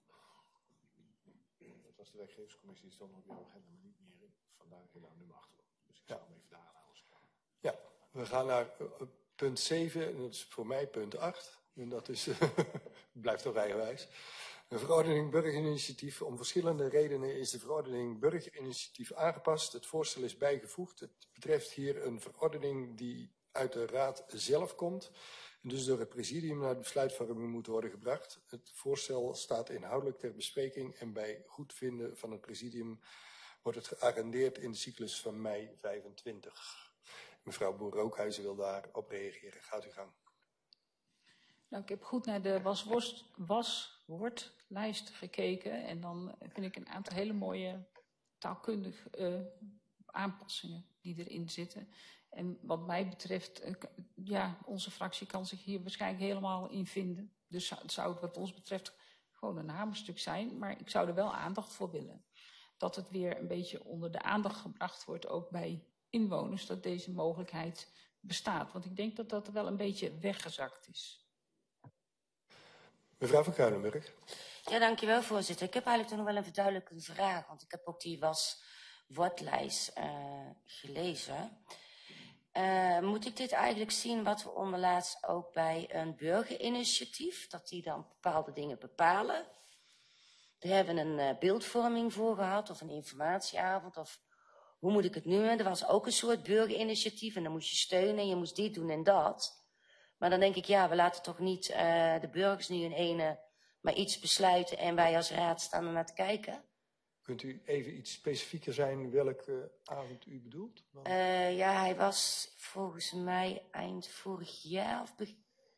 Dat was de werkgeverscommissie, die stond nog op jouw agenda, maar niet meer in. Vandaar heel aan nummer acht. Dus ik ja. zal hem even daar houden. Ja, we gaan naar uh, punt zeven en dat is voor mij punt acht. En dat is, blijft toch eigenwijs. Een verordening burgerinitiatief. Om verschillende redenen is de verordening burgerinitiatief aangepast. Het voorstel is bijgevoegd. Het betreft hier een verordening die uit de raad zelf komt. En dus door het presidium naar de besluitvorming moet worden gebracht. Het voorstel staat inhoudelijk ter bespreking. En bij goedvinden van het presidium wordt het geagendeerd in de cyclus van mei vijfentwintig. Mevrouw Boer-Rookhuizen wil daarop reageren. Gaat u gang. Nou, ik heb goed naar de waswoordlijst gekeken en dan vind ik een aantal hele mooie taalkundige uh, aanpassingen die erin zitten. En wat mij betreft, uh, ja, onze fractie kan zich hier waarschijnlijk helemaal in vinden. Dus zou, zou het wat ons betreft gewoon een hamerstuk zijn, maar ik zou er wel aandacht voor willen. Dat het weer een beetje onder de aandacht gebracht wordt, ook bij inwoners, dat deze mogelijkheid bestaat. Want ik denk dat dat wel een beetje weggezakt is. Mevrouw van Kuilenburg. Ja, dankjewel voorzitter. Ik heb eigenlijk nog wel een verduidelijkende vraag, want ik heb ook die waswoordlijst uh, gelezen. Uh, moet ik dit eigenlijk zien wat we onderlaatst ook bij een burgerinitiatief, dat die dan bepaalde dingen bepalen? Daar hebben we een uh, beeldvorming voor gehad, of een informatieavond, of hoe moet ik het noemen? Er was ook een soort burgerinitiatief en dan moest je steunen en je moest dit doen en dat. Maar dan denk ik, ja, we laten toch niet uh, de burgers nu in ene maar iets besluiten en wij als raad staan er naar te kijken? Kunt u even iets specifieker zijn welke avond u bedoelt? Uh, ja, hij was volgens mij eind vorig jaar. Of be-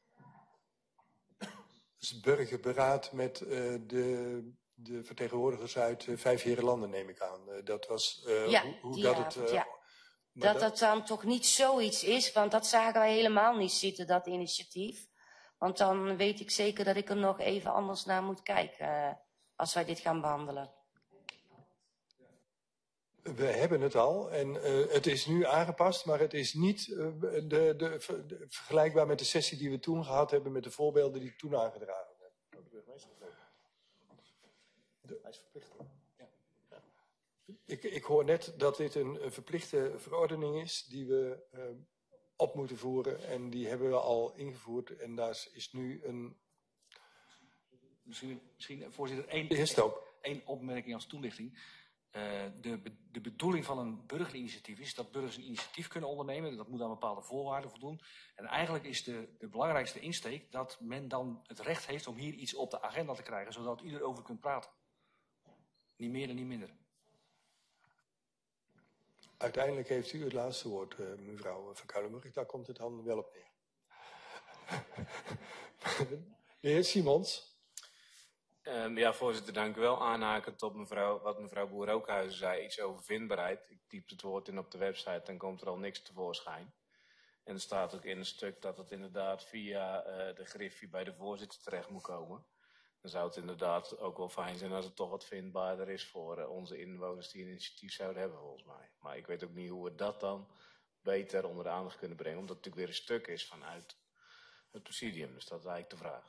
dus het burgerberaad met uh, de, de vertegenwoordigers uit uh, Vijf Herenlanden, neem ik aan. Uh, dat was uh, ja, hoe, hoe die dat avond, het... Uh, ja. Dat dat... dat dan toch niet zoiets is, want dat zagen wij helemaal niet zitten, dat initiatief. Want dan weet ik zeker dat ik er nog even anders naar moet kijken uh, als wij dit gaan behandelen. We hebben het al en uh, het is nu aangepast, maar het is niet uh, de, de, de, vergelijkbaar met de sessie die we toen gehad hebben met de voorbeelden die toen aangedragen werden. De burgemeester. De... Hij is verplicht. Ja. Ja. ik, ik hoor net dat dit een, een verplichte verordening is die we uh, op moeten voeren. En die hebben we al ingevoerd. En daar is nu een... Misschien, misschien voorzitter, één, één opmerking als toelichting. Uh, de, de bedoeling van een burgerinitiatief is dat burgers een initiatief kunnen ondernemen. Dat moet aan bepaalde voorwaarden voldoen. En eigenlijk is de, de belangrijkste insteek dat men dan het recht heeft om hier iets op de agenda te krijgen, zodat ieder over kunt praten. Niet meer en niet minder. Uiteindelijk heeft u het laatste woord, uh, mevrouw Van Kuilenburg. Daar komt het dan wel op neer. De heer Simons. Um, ja, voorzitter, dank u wel. Aanhakend op mevrouw, wat mevrouw Boer-Rookhuizen zei, iets over vindbaarheid. Ik typ het woord in op de website, dan komt er al niks tevoorschijn. En er staat ook in een stuk dat het inderdaad via uh, de griffie bij de voorzitter terecht moet komen. Dan zou het inderdaad ook wel fijn zijn als het toch wat vindbaarder is voor uh, onze inwoners die een initiatief zouden hebben, volgens mij. Maar ik weet ook niet hoe we dat dan beter onder de aandacht kunnen brengen, omdat het natuurlijk weer een stuk is vanuit het presidium. Dus dat is eigenlijk de vraag.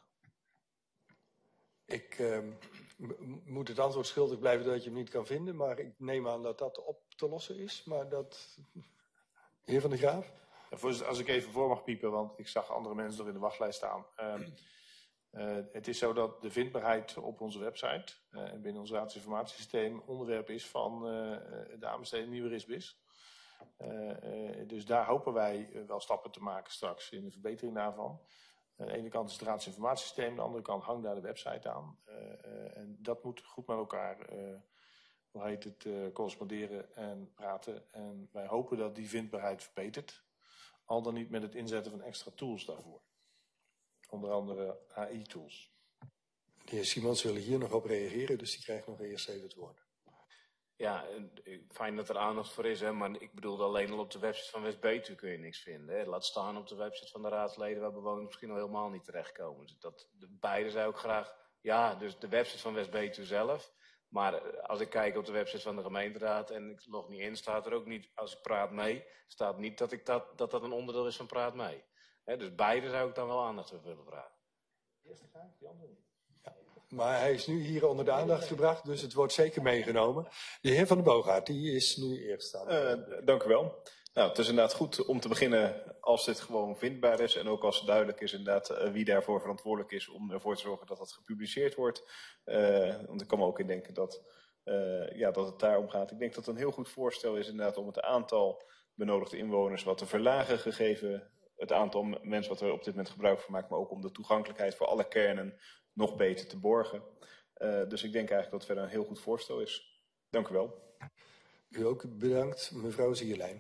Ik uh, moet het antwoord schuldig blijven dat je hem niet kan vinden, maar ik neem aan dat dat op te lossen is. Maar dat... Heer Van der Graaf? Ja, voorzitter, als ik even voor mag piepen, want ik zag andere mensen nog in de wachtlijst staan. Uh, uh, het is zo dat de vindbaarheid op onze website uh, en binnen ons raadsinformatiesysteem onderwerp is van uh, de aanbesteding Nieuwe RISBIS. Uh, uh, dus daar hopen wij wel stappen te maken straks in de verbetering daarvan. Aan de ene kant is het raadsinformatiesysteem, aan de andere kant hangt daar de website aan. Uh, uh, en dat moet goed met elkaar, uh, hoe heet het, uh, corresponderen en praten. En wij hopen dat die vindbaarheid verbetert. Al dan niet met het inzetten van extra tools daarvoor. Onder andere A I-tools. De heer Simons wil hier nog op reageren, dus die krijgt nog eerst even het woord. Ja, fijn dat er aandacht voor is, hè, maar ik bedoel alleen al op de website van West-Betuwe kun je niks vinden. Hè. Laat staan op de website van de raadsleden waar bewoners misschien al helemaal niet terechtkomen. Dus dat, de, beide zou ik graag, ja, dus de website van West-Betuwe zelf. Maar als ik kijk op de website van de gemeenteraad en ik log niet in, staat er ook niet, als ik praat mee, staat niet dat ik dat, dat, dat een onderdeel is van praat mee. Hè, dus beide zou ik dan wel aandacht voor willen vragen. De eerste graag, die andere niet. Maar hij is nu hier onder de aandacht gebracht, dus het wordt zeker meegenomen. De heer Van der Boogaard, die is nu eerst aan. Uh, dank u wel. Nou, het is inderdaad goed om te beginnen als dit gewoon vindbaar is. En ook als het duidelijk is inderdaad uh, wie daarvoor verantwoordelijk is om ervoor te zorgen dat dat gepubliceerd wordt. Uh, want ik kan me ook in denken dat, uh, ja, dat het daarom gaat. Ik denk dat het een heel goed voorstel is inderdaad om het aantal benodigde inwoners wat te verlagen, gegeven het aantal mensen wat er op dit moment gebruik van maakt. Maar ook om de toegankelijkheid voor alle kernen nog beter te borgen. Uh, dus ik denk eigenlijk dat het verder een heel goed voorstel is. Dank u wel. U ook bedankt, mevrouw Zierlijn.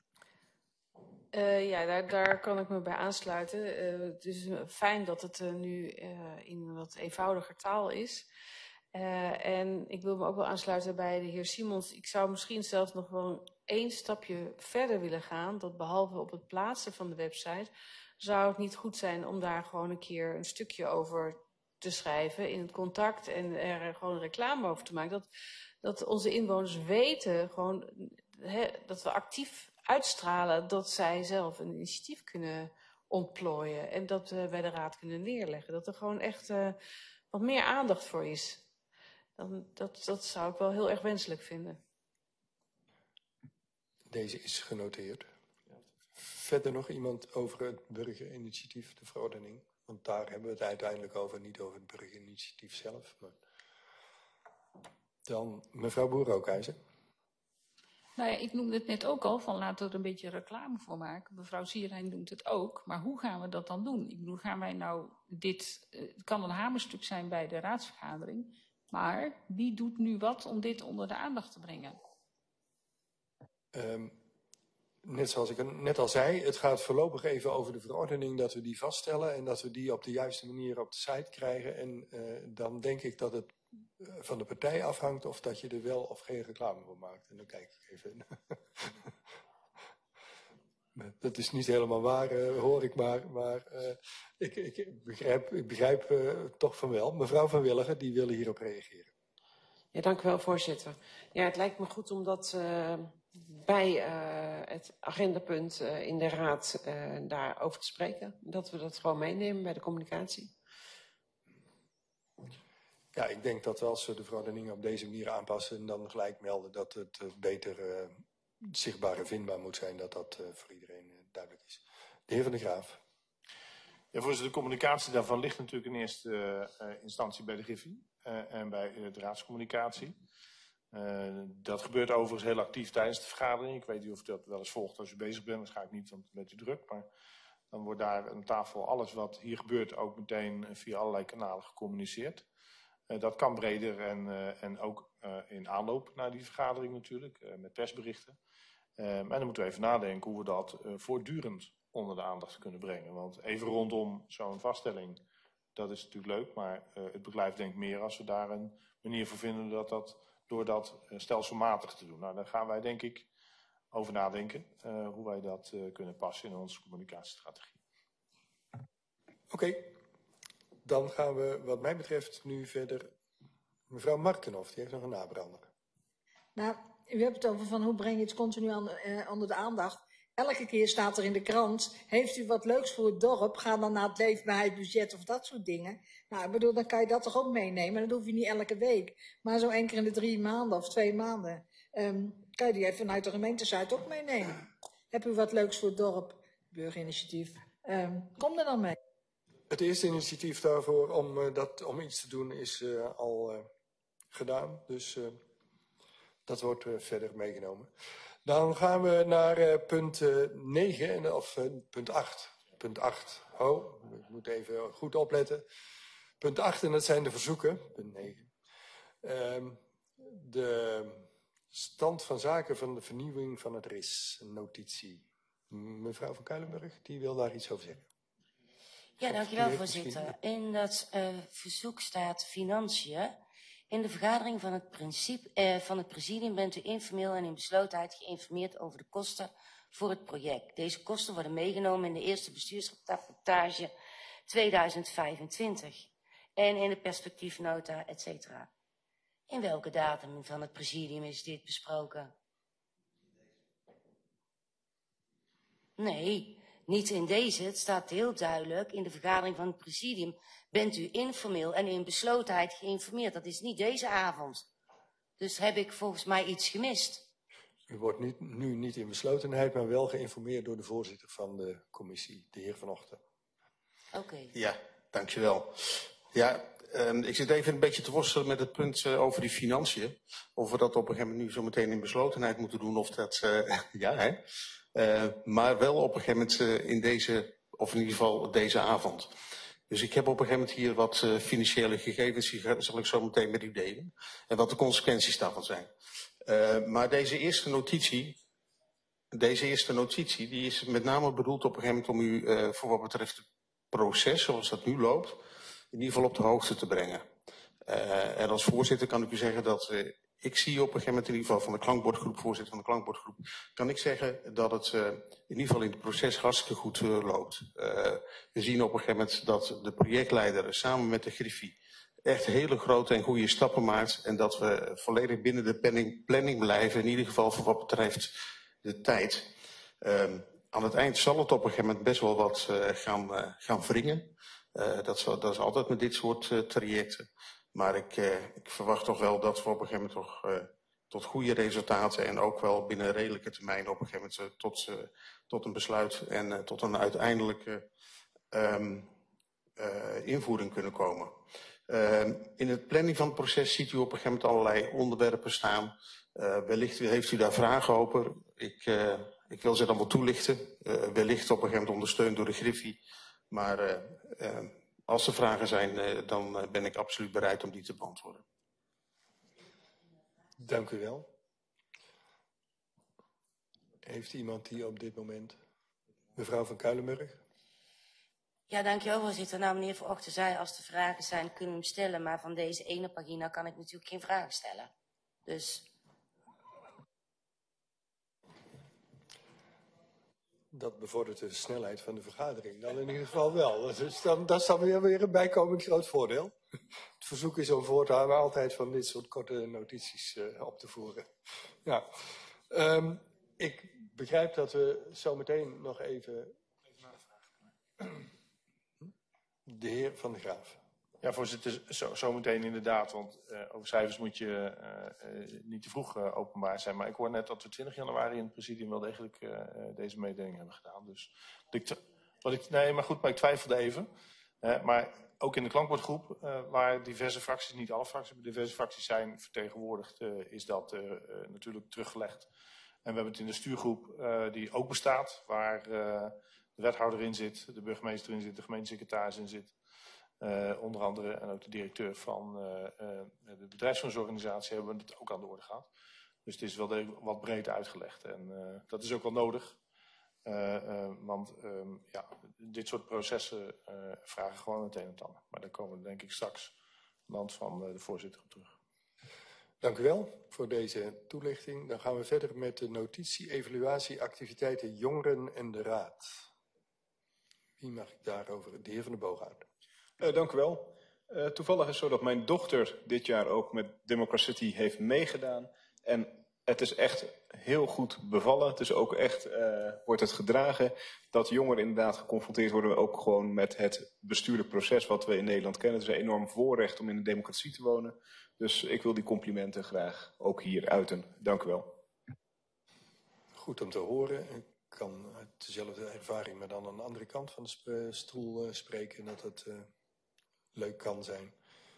Uh, ja, daar, daar kan ik me bij aansluiten. Uh, het is fijn dat het uh, nu uh, in wat eenvoudiger taal is. Uh, en ik wil me ook wel aansluiten bij de heer Simons. Ik zou misschien zelfs nog wel één stapje verder willen gaan. Dat behalve op het plaatsen van de website, zou het niet goed zijn om daar gewoon een keer een stukje over te schrijven in het contact en er gewoon reclame over te maken. Dat, dat onze inwoners weten gewoon he, dat we actief uitstralen dat zij zelf een initiatief kunnen ontplooien en dat we bij de raad kunnen neerleggen. Dat er gewoon echt uh, wat meer aandacht voor is. Dan, dat, dat zou ik wel heel erg wenselijk vinden. Deze is genoteerd. Verder nog iemand over het burgerinitiatief, de verordening? Want daar hebben we het uiteindelijk over, niet over het burgerinitiatief zelf. Maar... Dan mevrouw Boer-Rookhuizen. Nou ja, ik noemde het net ook al, van laten we er een beetje reclame voor maken. Mevrouw Zierlijn noemt het ook, maar hoe gaan we dat dan doen? Ik bedoel, gaan wij nou dit, uh, het kan een hamerstuk zijn bij de raadsvergadering, maar wie doet nu wat om dit onder de aandacht te brengen? Um, net zoals ik net al zei, het gaat voorlopig even over de verordening, dat we die vaststellen en dat we die op de juiste manier op de site krijgen. En uh, dan denk ik dat het van de partij afhangt of dat je er wel of geen reclame voor maakt. En dan kijk ik even. Dat is niet helemaal waar, uh, hoor ik maar. Maar uh, ik, ik begrijp, ik begrijp uh, toch van wel. Mevrouw Van Willigen, die willen hierop reageren. Ja, dank u wel, voorzitter. Ja, het lijkt me goed om dat uh, bij uh, het agendapunt uh, in de raad uh, daarover te spreken. Dat we dat gewoon meenemen bij de communicatie. Ja, ik denk dat als we de verordening op deze manier aanpassen en dan gelijk melden dat het uh, beter uh, zichtbaar en vindbaar moet zijn, dat dat uh, voor iedereen uh, duidelijk is. De heer Van der Graaf. Ja, voorzitter, de communicatie daarvan ligt natuurlijk in eerste uh, uh, instantie bij de Griffie uh, en bij uh, de raadscommunicatie. Uh, dat gebeurt overigens heel actief tijdens de vergadering. Ik weet niet of u dat wel eens volgt als u bezig bent, waarschijnlijk niet, want het is een beetje druk. Maar dan wordt daar aan tafel alles wat hier gebeurt ook meteen via allerlei kanalen gecommuniceerd. Uh, dat kan breder en, uh, en ook uh, in aanloop naar die vergadering natuurlijk, uh, met persberichten. Uh, en dan moeten we even nadenken hoe we dat uh, voortdurend onder de aandacht kunnen brengen. Want even rondom zo'n vaststelling, dat is natuurlijk leuk, maar uh, het bedrijf denkt meer als we daar een manier voor vinden dat dat, door dat uh, stelselmatig te doen. Nou, daar gaan wij denk ik over nadenken, uh, hoe wij dat uh, kunnen passen in onze communicatiestrategie. Oké. Okay. Dan gaan we, wat mij betreft, nu verder. Mevrouw Markenhoff, die heeft nog een nabrander. Nou, u hebt het over van hoe breng je het continu aan, eh, onder de aandacht. Elke keer staat er in de krant, heeft u wat leuks voor het dorp, ga dan naar het leefbaarheidsbudget of dat soort dingen. Nou, ik bedoel, dan kan je dat toch ook meenemen. Dat hoef je niet elke week. Maar zo één keer in de drie maanden of twee maanden, um, kan je die even vanuit de gemeente Zuid ook meenemen. Heb u wat leuks voor het dorp, burgerinitiatief, um, kom er dan mee. Het eerste initiatief daarvoor om, uh, dat, om iets te doen is uh, al uh, gedaan. Dus uh, dat wordt uh, verder meegenomen. Dan gaan we naar uh, punt negen, uh, of uh, punt acht. Punt acht. Oh, ik moet even goed opletten. Punt acht, en dat zijn de verzoeken. Punt negen. Uh, de stand van zaken van de vernieuwing van het R I S. Een notitie. Mevrouw van Kuilenburg, die wil daar iets over zeggen. Ja, dankjewel voorzitter. In dat uh, verzoek staat financiën. In de vergadering van het, principe, eh, van het presidium bent u informeel en in beslotenheid geïnformeerd over de kosten voor het project. Deze kosten worden meegenomen in de eerste bestuursrapportage tweeduizend vijfentwintig en in de perspectiefnota, et cetera. In welke datum van het presidium is dit besproken? Nee, niet in deze. Het staat heel duidelijk in de vergadering van het presidium bent u informeel en in beslotenheid geïnformeerd. Dat is niet deze avond. Dus heb ik volgens mij iets gemist. U wordt niet, nu niet in beslotenheid, maar wel geïnformeerd door de voorzitter van de commissie, de heer Van Ochten. Oké. Okay. Ja, dankjewel. Ja, um, ik zit even een beetje te worstelen met het punt uh, over die financiën. Of we dat op een gegeven moment nu zo meteen in beslotenheid moeten doen, of dat, uh, ja hè. Uh, maar wel op een gegeven moment uh, in deze, of in ieder geval deze avond. Dus ik heb op een gegeven moment hier wat uh, financiële gegevens, die zal ik zo meteen met u delen. En wat de consequenties daarvan zijn. Uh, maar deze eerste notitie, deze eerste notitie, die is met name bedoeld op een gegeven moment om u uh, voor wat betreft het proces, zoals dat nu loopt, in ieder geval op de hoogte te brengen. Uh, en als voorzitter kan ik u zeggen dat uh, ik zie op een gegeven moment in ieder geval van de klankbordgroep, voorzitter van de klankbordgroep, kan ik zeggen dat het uh, in ieder geval in het proces hartstikke goed uh, loopt. Uh, we zien op een gegeven moment dat de projectleider samen met de Griffie echt hele grote en goede stappen maakt en dat we volledig binnen de planning, planning blijven, in ieder geval voor wat betreft de tijd. Um, aan het eind zal het op een gegeven moment best wel wat uh, gaan, uh, gaan wringen. Uh, dat, zal, dat is altijd met dit soort uh, trajecten. Maar ik, uh, ik verwacht toch wel dat we op een gegeven moment toch uh, tot goede resultaten en ook wel binnen een redelijke termijn op een gegeven moment uh, tot, uh, tot een besluit en uh, tot een uiteindelijke um, uh, invoering kunnen komen. Uh, in het planning van het proces ziet u op een gegeven moment allerlei onderwerpen staan. Uh, wellicht heeft u daar vragen over. Ik, uh, ik wil ze dan wel toelichten. Uh, wellicht op een gegeven moment ondersteund door de Griffie. Maar uh, uh, als er vragen zijn, uh, dan uh, ben ik absoluut bereid om die te beantwoorden. Dank u wel. Heeft iemand die op dit moment... Mevrouw van Kuilenburg? Ja, dankjewel voorzitter. Nou, meneer Van Ochten zei, als er vragen zijn, kunnen we hem stellen. Maar van deze ene pagina kan ik natuurlijk geen vragen stellen. Dus... Dat bevordert de snelheid van de vergadering. Dan in ieder geval wel. Dat is dan, dat is dan weer, weer een bijkomend groot voordeel. Het verzoek is om voortaan altijd van dit soort korte notities uh, op te voeren. Ja. Um, ik begrijp dat we zometeen nog even... De heer Van der Graaf. Ja, voorzitter, zo, zo meteen inderdaad, want uh, over cijfers moet je uh, uh, niet te vroeg uh, openbaar zijn. Maar ik hoor net dat we twintig januari in het presidium wel degelijk uh, deze mededeling hebben gedaan. Dus, ik, wat ik, nee, maar goed, maar ik twijfelde even. Uh, maar ook in de klankbordgroep, uh, waar diverse fracties, niet alle fracties, maar diverse fracties zijn vertegenwoordigd, uh, is dat uh, uh, natuurlijk teruggelegd. En we hebben het in de stuurgroep, uh, die ook bestaat, waar uh, de wethouder in zit, de burgemeester in zit, de gemeentesecretaris in zit. Uh, onder andere en ook de directeur van uh, uh, de bedrijfsfondsorganisatie hebben we het ook aan de orde gehad. Dus het is wel wat breed uitgelegd en uh, dat is ook wel nodig. Uh, uh, want um, ja, dit soort processen uh, vragen gewoon het een en het ander. Maar daar komen we denk ik straks aan de hand van uh, de voorzitter op terug. Dank u wel voor deze toelichting. Dan gaan we verder met de notitie evaluatie activiteiten jongeren en de raad. Wie mag ik daarover? De heer Van der Boogaard. Uh, dank u wel. Uh, toevallig is het zo dat mijn dochter dit jaar ook met Democracity heeft meegedaan. En het is echt heel goed bevallen. Het is ook echt, uh, wordt het gedragen dat jongeren inderdaad geconfronteerd worden ook gewoon met het bestuurlijk proces wat we in Nederland kennen. Het is een enorm voorrecht om in een democratie te wonen. Dus ik wil die complimenten graag ook hier uiten. Dank u wel. Goed om te horen. Ik kan uit dezelfde ervaring, maar dan aan de andere kant van de sp stoel uh, spreken, dat het uh, leuk kan zijn.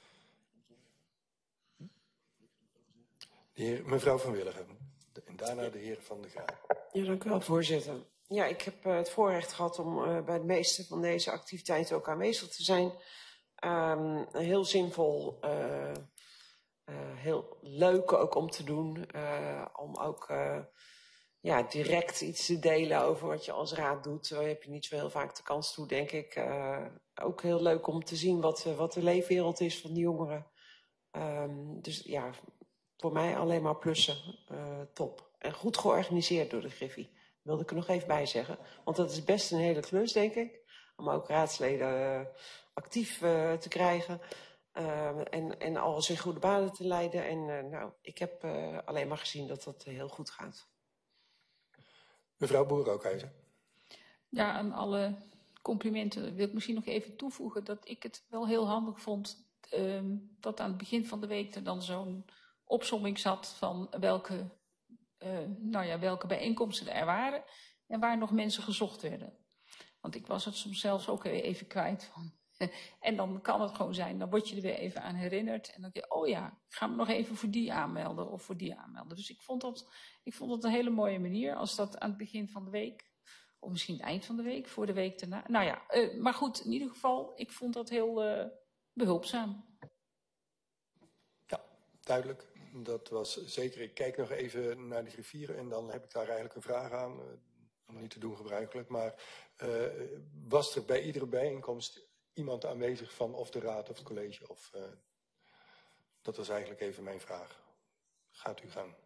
De heer, mevrouw Van Willigen en daarna de heer Van der Graaf. Ja, dank u wel, voorzitter. Ja, ik heb uh, het voorrecht gehad om uh, bij de meeste van deze activiteiten ook aanwezig te zijn. Um, heel zinvol, uh, uh, heel leuk ook om te doen, uh, om ook uh, ja, direct iets te delen over wat je als raad doet. Daar heb je niet zo heel vaak de kans toe, denk ik. Uh, ook heel leuk om te zien wat, uh, wat de leefwereld is van de jongeren. Um, dus ja, voor mij alleen maar plussen. Uh, top. En goed georganiseerd door de Griffie. Wilde ik er nog even bij zeggen. Want dat is best een hele klus, denk ik. Om ook raadsleden uh, actief uh, te krijgen. Uh, en, en alles in goede banen te leiden. En uh, nou, ik heb uh, alleen maar gezien dat dat uh, heel goed gaat. Mevrouw Boer-Rookhuizen. Ja, aan alle complimenten wil ik misschien nog even toevoegen dat ik het wel heel handig vond um, dat aan het begin van de week er dan zo'n opsomming zat van welke, uh, nou ja, welke bijeenkomsten er waren en waar nog mensen gezocht werden. Want ik was het soms zelfs ook even kwijt van. En dan kan het gewoon zijn, dan word je er weer even aan herinnerd. En dan denk je, oh ja, ik ga me nog even voor die aanmelden of voor die aanmelden. Dus ik vond dat, ik vond dat een hele mooie manier als dat aan het begin van de week, of misschien het eind van de week, voor de week daarna. Nou ja, uh, maar goed, in ieder geval, ik vond dat heel uh, behulpzaam. Ja, duidelijk. Dat was zeker. Ik kijk nog even naar de griffier en dan heb ik daar eigenlijk een vraag aan. Uh, niet te doen gebruikelijk, maar uh, was er bij iedere bijeenkomst iemand aanwezig van of de raad of het college? Of, uh, dat was eigenlijk even mijn vraag. Gaat u gang.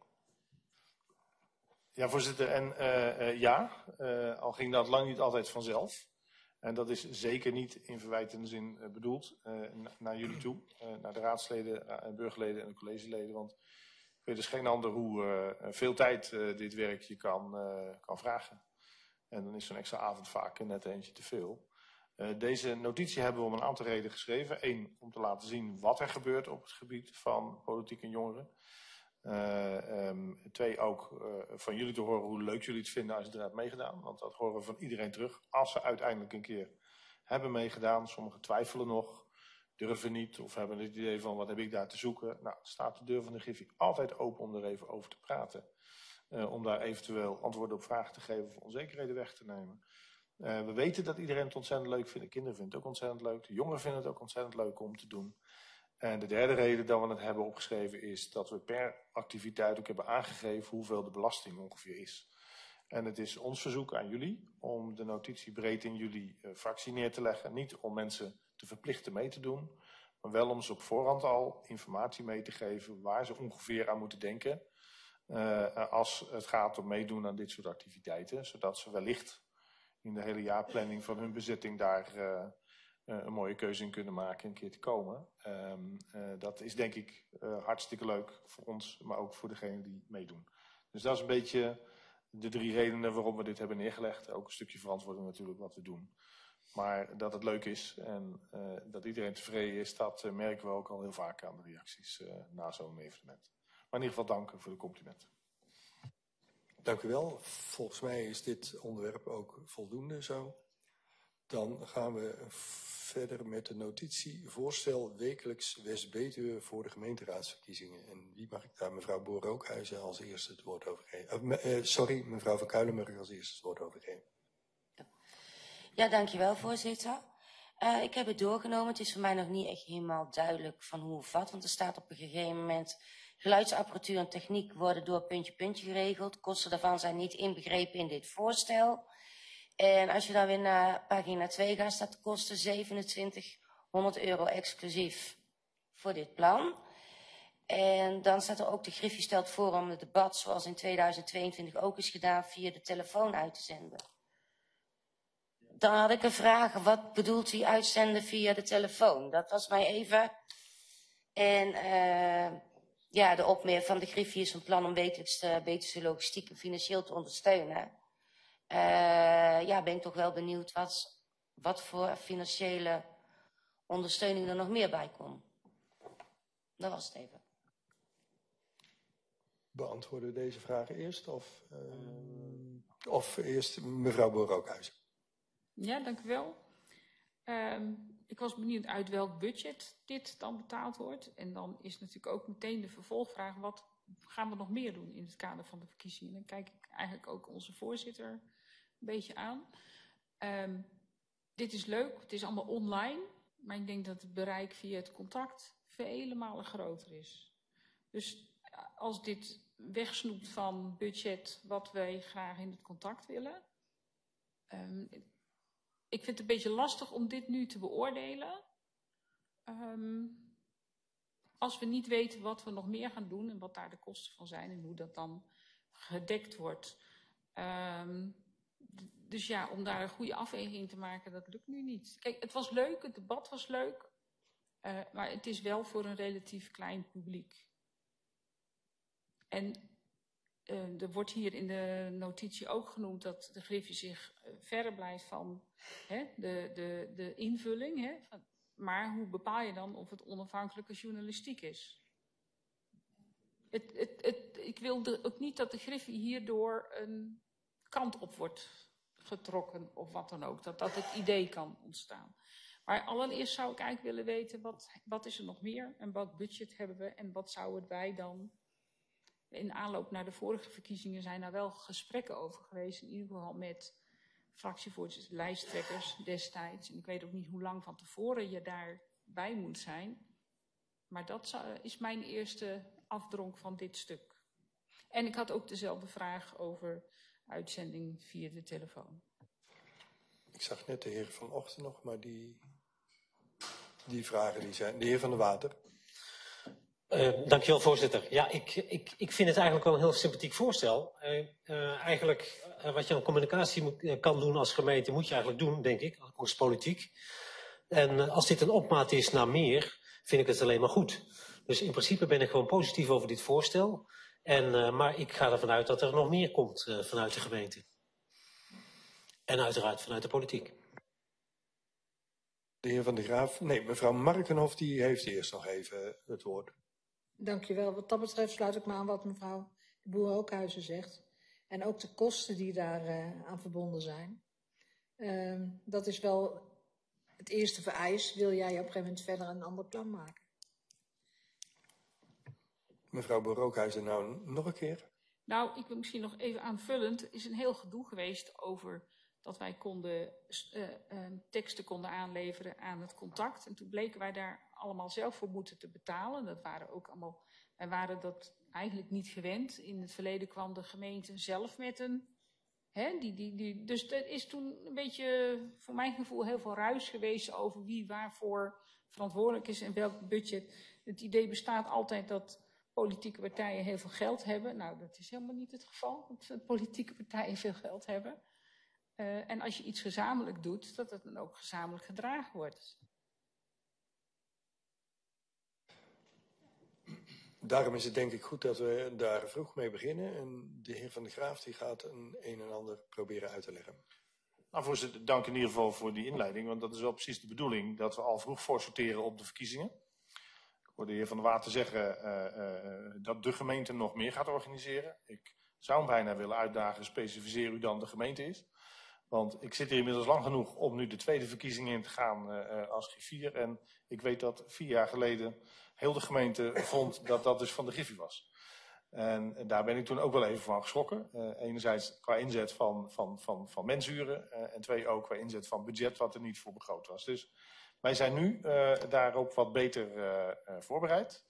Ja, voorzitter. En uh, uh, ja, uh, al ging dat lang niet altijd vanzelf. En dat is zeker niet in verwijtende zin uh, bedoeld uh, naar jullie toe. Uh, naar de raadsleden, uh, burgerleden en de collegeleden. Want ik weet dus geen ander hoe uh, veel tijd uh, dit werkje kan, uh, kan vragen. En dan is zo'n extra avond vaak net eentje te veel. Uh, deze notitie hebben we om een aantal redenen geschreven. Eén, om te laten zien wat er gebeurt op het gebied van politiek en jongeren. Uh, um, twee, ook uh, van jullie te horen hoe leuk jullie het vinden als je eruit meegedaan. Want dat horen we van iedereen terug. Als ze uiteindelijk een keer hebben meegedaan. Sommigen twijfelen nog, durven niet of hebben het idee van wat heb ik daar te zoeken. Nou, staat de deur van de Griffie altijd open om er even over te praten. Uh, om daar eventueel antwoorden op vragen te geven of onzekerheden weg te nemen. Uh, we weten dat iedereen het ontzettend leuk vindt. De kinderen vinden het ook ontzettend leuk. De jongeren vinden het ook ontzettend leuk om te doen. En de derde reden dat we het hebben opgeschreven is dat we per activiteit ook hebben aangegeven hoeveel de belasting ongeveer is. En het is ons verzoek aan jullie om de notitie breed in jullie uh, fractie neer te leggen. Niet om mensen te verplichten mee te doen, maar wel om ze op voorhand al informatie mee te geven waar ze ongeveer aan moeten denken. Uh, als het gaat om meedoen aan dit soort activiteiten. Zodat ze wellicht in de hele jaarplanning van hun bezetting daar uh, uh, een mooie keuze in kunnen maken een keer te komen. Um, uh, dat is denk ik uh, hartstikke leuk voor ons, maar ook voor degenen die meedoen. Dus dat is een beetje de drie redenen waarom we dit hebben neergelegd. Ook een stukje verantwoording natuurlijk wat we doen. Maar dat het leuk is en uh, dat iedereen tevreden is, dat uh, merken we ook al heel vaak aan de reacties uh, na zo'n evenement. Maar in ieder geval dank voor de complimenten. Dank u wel. Volgens mij is dit onderwerp ook voldoende zo. Dan gaan we verder met de notitie voorstel wekelijks West-Betuwe voor de gemeenteraadsverkiezingen. En wie mag ik daar? Mevrouw Boer-Rookhuizen als eerste het woord over geven. Uh, uh, sorry, mevrouw Van Kuilen mag ik als eerste het woord over geven. Ja, dankjewel voorzitter. Uh, ik heb het doorgenomen. Het is voor mij nog niet echt helemaal duidelijk van hoe of wat. Want er staat op een gegeven moment geluidsapparatuur en techniek worden door puntje puntje geregeld. Kosten daarvan zijn niet inbegrepen in dit voorstel. En als je dan weer naar pagina twee gaat, staat de kosten zevenentwintighonderd euro exclusief voor dit plan. En dan staat er ook de Griffie stelt voor om het debat zoals in tweeduizend tweeëntwintig ook is gedaan via de telefoon uit te zenden. Dan had ik een vraag, wat bedoelt u uitzenden via de telefoon? Dat was mij even. En uh, ja, de opmerking van de Griffie is een plan om wekelijks de Betuwse logistiek en financieel te ondersteunen. Uh, ja, ben ik toch wel benieuwd wat, wat voor financiële ondersteuning er nog meer bij komt. Dat was het even. Beantwoorden we deze vragen eerst of, uh, of eerst mevrouw Boer-Rookhuizen? Ja, dank u wel. Um, ik was benieuwd uit welk budget dit dan betaald wordt. En dan is natuurlijk ook meteen de vervolgvraag, wat gaan we nog meer doen in het kader van de verkiezingen? Dan kijk ik eigenlijk ook onze voorzitter een beetje aan. Um, dit is leuk, het is allemaal online, maar ik denk dat het bereik via het contact vele malen groter is. Dus als dit wegsnoept van budget wat wij graag in het contact willen. Um, ik vind het een beetje lastig om dit nu te beoordelen. Um, als we niet weten wat we nog meer gaan doen en wat daar de kosten van zijn en hoe dat dan gedekt wordt. Um, dus ja, om daar een goede afweging te maken, dat lukt nu niet. Kijk, het was leuk, het debat was leuk, uh, maar het is wel voor een relatief klein publiek. En uh, er wordt hier in de notitie ook genoemd dat de Griffie zich uh, verder blijft van hè, de, de, de invulling. Hè, van, maar hoe bepaal je dan of het onafhankelijke journalistiek is? Het, het, het, ik wil de, ook niet dat de Griffie hierdoor een kant op wordt getrokken of wat dan ook. Dat dat het idee kan ontstaan. Maar allereerst zou ik eigenlijk willen weten, wat, wat is er nog meer? En wat budget hebben we? En wat zouden wij dan... In aanloop naar de vorige verkiezingen zijn daar wel gesprekken over geweest. In ieder geval met fractievoorzitters, lijsttrekkers destijds. En ik weet ook niet hoe lang van tevoren je daarbij moet zijn. Maar dat is mijn eerste afdronk van dit stuk. En ik had ook dezelfde vraag over uitzending via de telefoon. Ik zag net de heer Van Ochten nog, maar die, die vragen die zijn... De heer Van der Water. Uh, dankjewel, voorzitter. Ja, ik, ik, ik vind het eigenlijk wel een heel sympathiek voorstel. Uh, uh, eigenlijk, uh, wat je aan communicatie moet, uh, kan doen als gemeente, moet je eigenlijk doen, denk ik, als politiek. En uh, als dit een opmaat is naar meer, vind ik het alleen maar goed. Dus in principe ben ik gewoon positief over dit voorstel. En, uh, maar ik ga ervan uit dat er nog meer komt uh, vanuit de gemeente. En uiteraard vanuit de politiek. De heer Van der Graaf, nee, mevrouw Markenhoff, die heeft eerst nog even het woord. Dankjewel. Wat dat betreft sluit ik me aan wat mevrouw de Boer-Rookhuizen zegt. En ook de kosten die daar uh, aan verbonden zijn. Uh, dat is wel het eerste vereis. Wil jij op een gegeven moment verder een ander plan maken? Mevrouw Boer-Rookhuizen, nou nog een keer. Nou, ik wil misschien nog even aanvullend. Er is een heel gedoe geweest over dat wij konden, uh, uh, teksten konden aanleveren aan het contact. En toen bleken wij daar allemaal zelf voor moeten te betalen. Dat waren ook allemaal, wij waren dat eigenlijk niet gewend. In het verleden kwam de gemeente zelf met een... Hè, die, die, die, dus er is toen een beetje, voor mijn gevoel, heel veel ruis geweest over wie waarvoor verantwoordelijk is en welk budget. Het idee bestaat altijd dat politieke partijen heel veel geld hebben. Nou, dat is helemaal niet het geval, dat politieke partijen veel geld hebben. Uh, en als je iets gezamenlijk doet, dat het dan ook gezamenlijk gedragen wordt. Daarom is het denk ik goed dat we daar vroeg mee beginnen. En de heer Van der Graaf die gaat een een en ander proberen uit te leggen. Nou, voorzitter, dank in ieder geval voor die inleiding, want dat is wel precies de bedoeling, dat we al vroeg voorsorteren op de verkiezingen. Ik hoorde de heer Van der Water zeggen uh, uh, dat de gemeente nog meer gaat organiseren. Ik zou hem bijna willen uitdagen, specificeer u dan de gemeente is. Want ik zit hier inmiddels lang genoeg om nu de tweede verkiezingen in te gaan uh, als griffier. En ik weet dat vier jaar geleden heel de gemeente vond dat dat dus van de griffie was. En daar ben ik toen ook wel even van geschrokken. Uh, enerzijds qua inzet van, van, van, van mensuren uh, en twee ook qua inzet van budget wat er niet voor begroot was. Dus wij zijn nu uh, daarop wat beter uh, uh, voorbereid.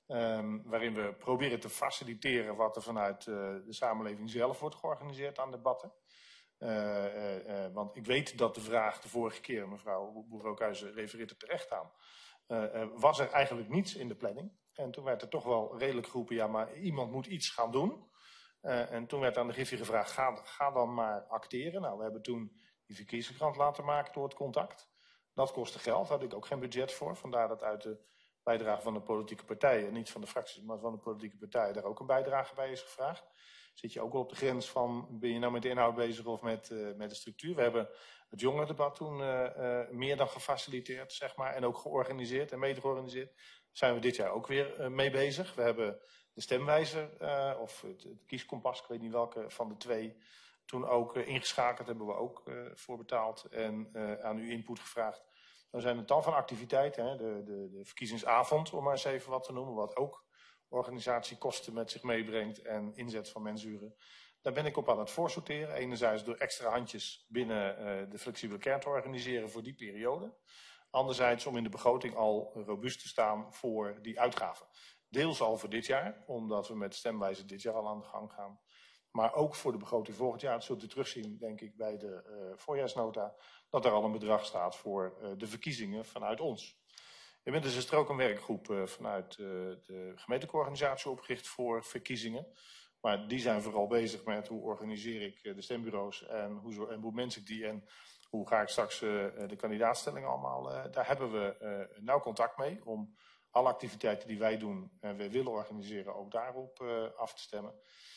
Um, waarin we proberen te faciliteren wat er vanuit uh, de samenleving zelf wordt georganiseerd aan debatten. Uh, uh, uh, want ik weet dat de vraag de vorige keer, mevrouw Boer-Rookhuizen refereert er terecht aan, uh, uh, was er eigenlijk niets in de planning. En toen werd er toch wel redelijk geroepen, ja, maar iemand moet iets gaan doen. Uh, en toen werd aan de griffie gevraagd, ga, ga dan maar acteren. Nou, we hebben toen die verkiezingskrant laten maken door het contact. Dat kostte geld, daar had ik ook geen budget voor. Vandaar dat uit de bijdrage van de politieke partijen, niet van de fracties, maar van de politieke partijen, daar ook een bijdrage bij is gevraagd. Zit je ook wel op de grens van, ben je nou met de inhoud bezig of met, uh, met de structuur? We hebben het jongerendebat toen uh, uh, meer dan gefaciliteerd, zeg maar, en ook georganiseerd en mede georganiseerd. Daar zijn we dit jaar ook weer uh, mee bezig. We hebben de stemwijzer, uh, of het, het kieskompas, ik weet niet welke van de twee, toen ook uh, ingeschakeld, hebben we ook uh, voor betaald en uh, aan uw input gevraagd. Dan zijn er tal van activiteiten, hè? De, de, de verkiezingsavond, om maar eens even wat te noemen, wat ook organisatiekosten met zich meebrengt en inzet van mensuren. Daar ben ik op aan het voorsorteren. Enerzijds door extra handjes binnen uh, de flexibele kern te organiseren voor die periode. Anderzijds om in de begroting al robuust te staan voor die uitgaven. Deels al voor dit jaar, omdat we met stemwijzer dit jaar al aan de gang gaan. Maar ook voor de begroting volgend jaar. Dat zult u terugzien, denk ik, bij de uh, voorjaarsnota, dat er al een bedrag staat voor uh, de verkiezingen vanuit ons. Inmiddels is er ook een werkgroep uh, vanuit uh, de gemeentelijke organisatie opgericht voor verkiezingen. Maar die zijn vooral bezig met hoe organiseer ik uh, de stembureaus en hoe, zo, en hoe mens ik die en hoe ga ik straks uh, de kandidaatstellingen allemaal. Uh, daar hebben we uh, nauw contact mee om alle activiteiten die wij doen en wij willen organiseren ook daarop uh, af te stemmen.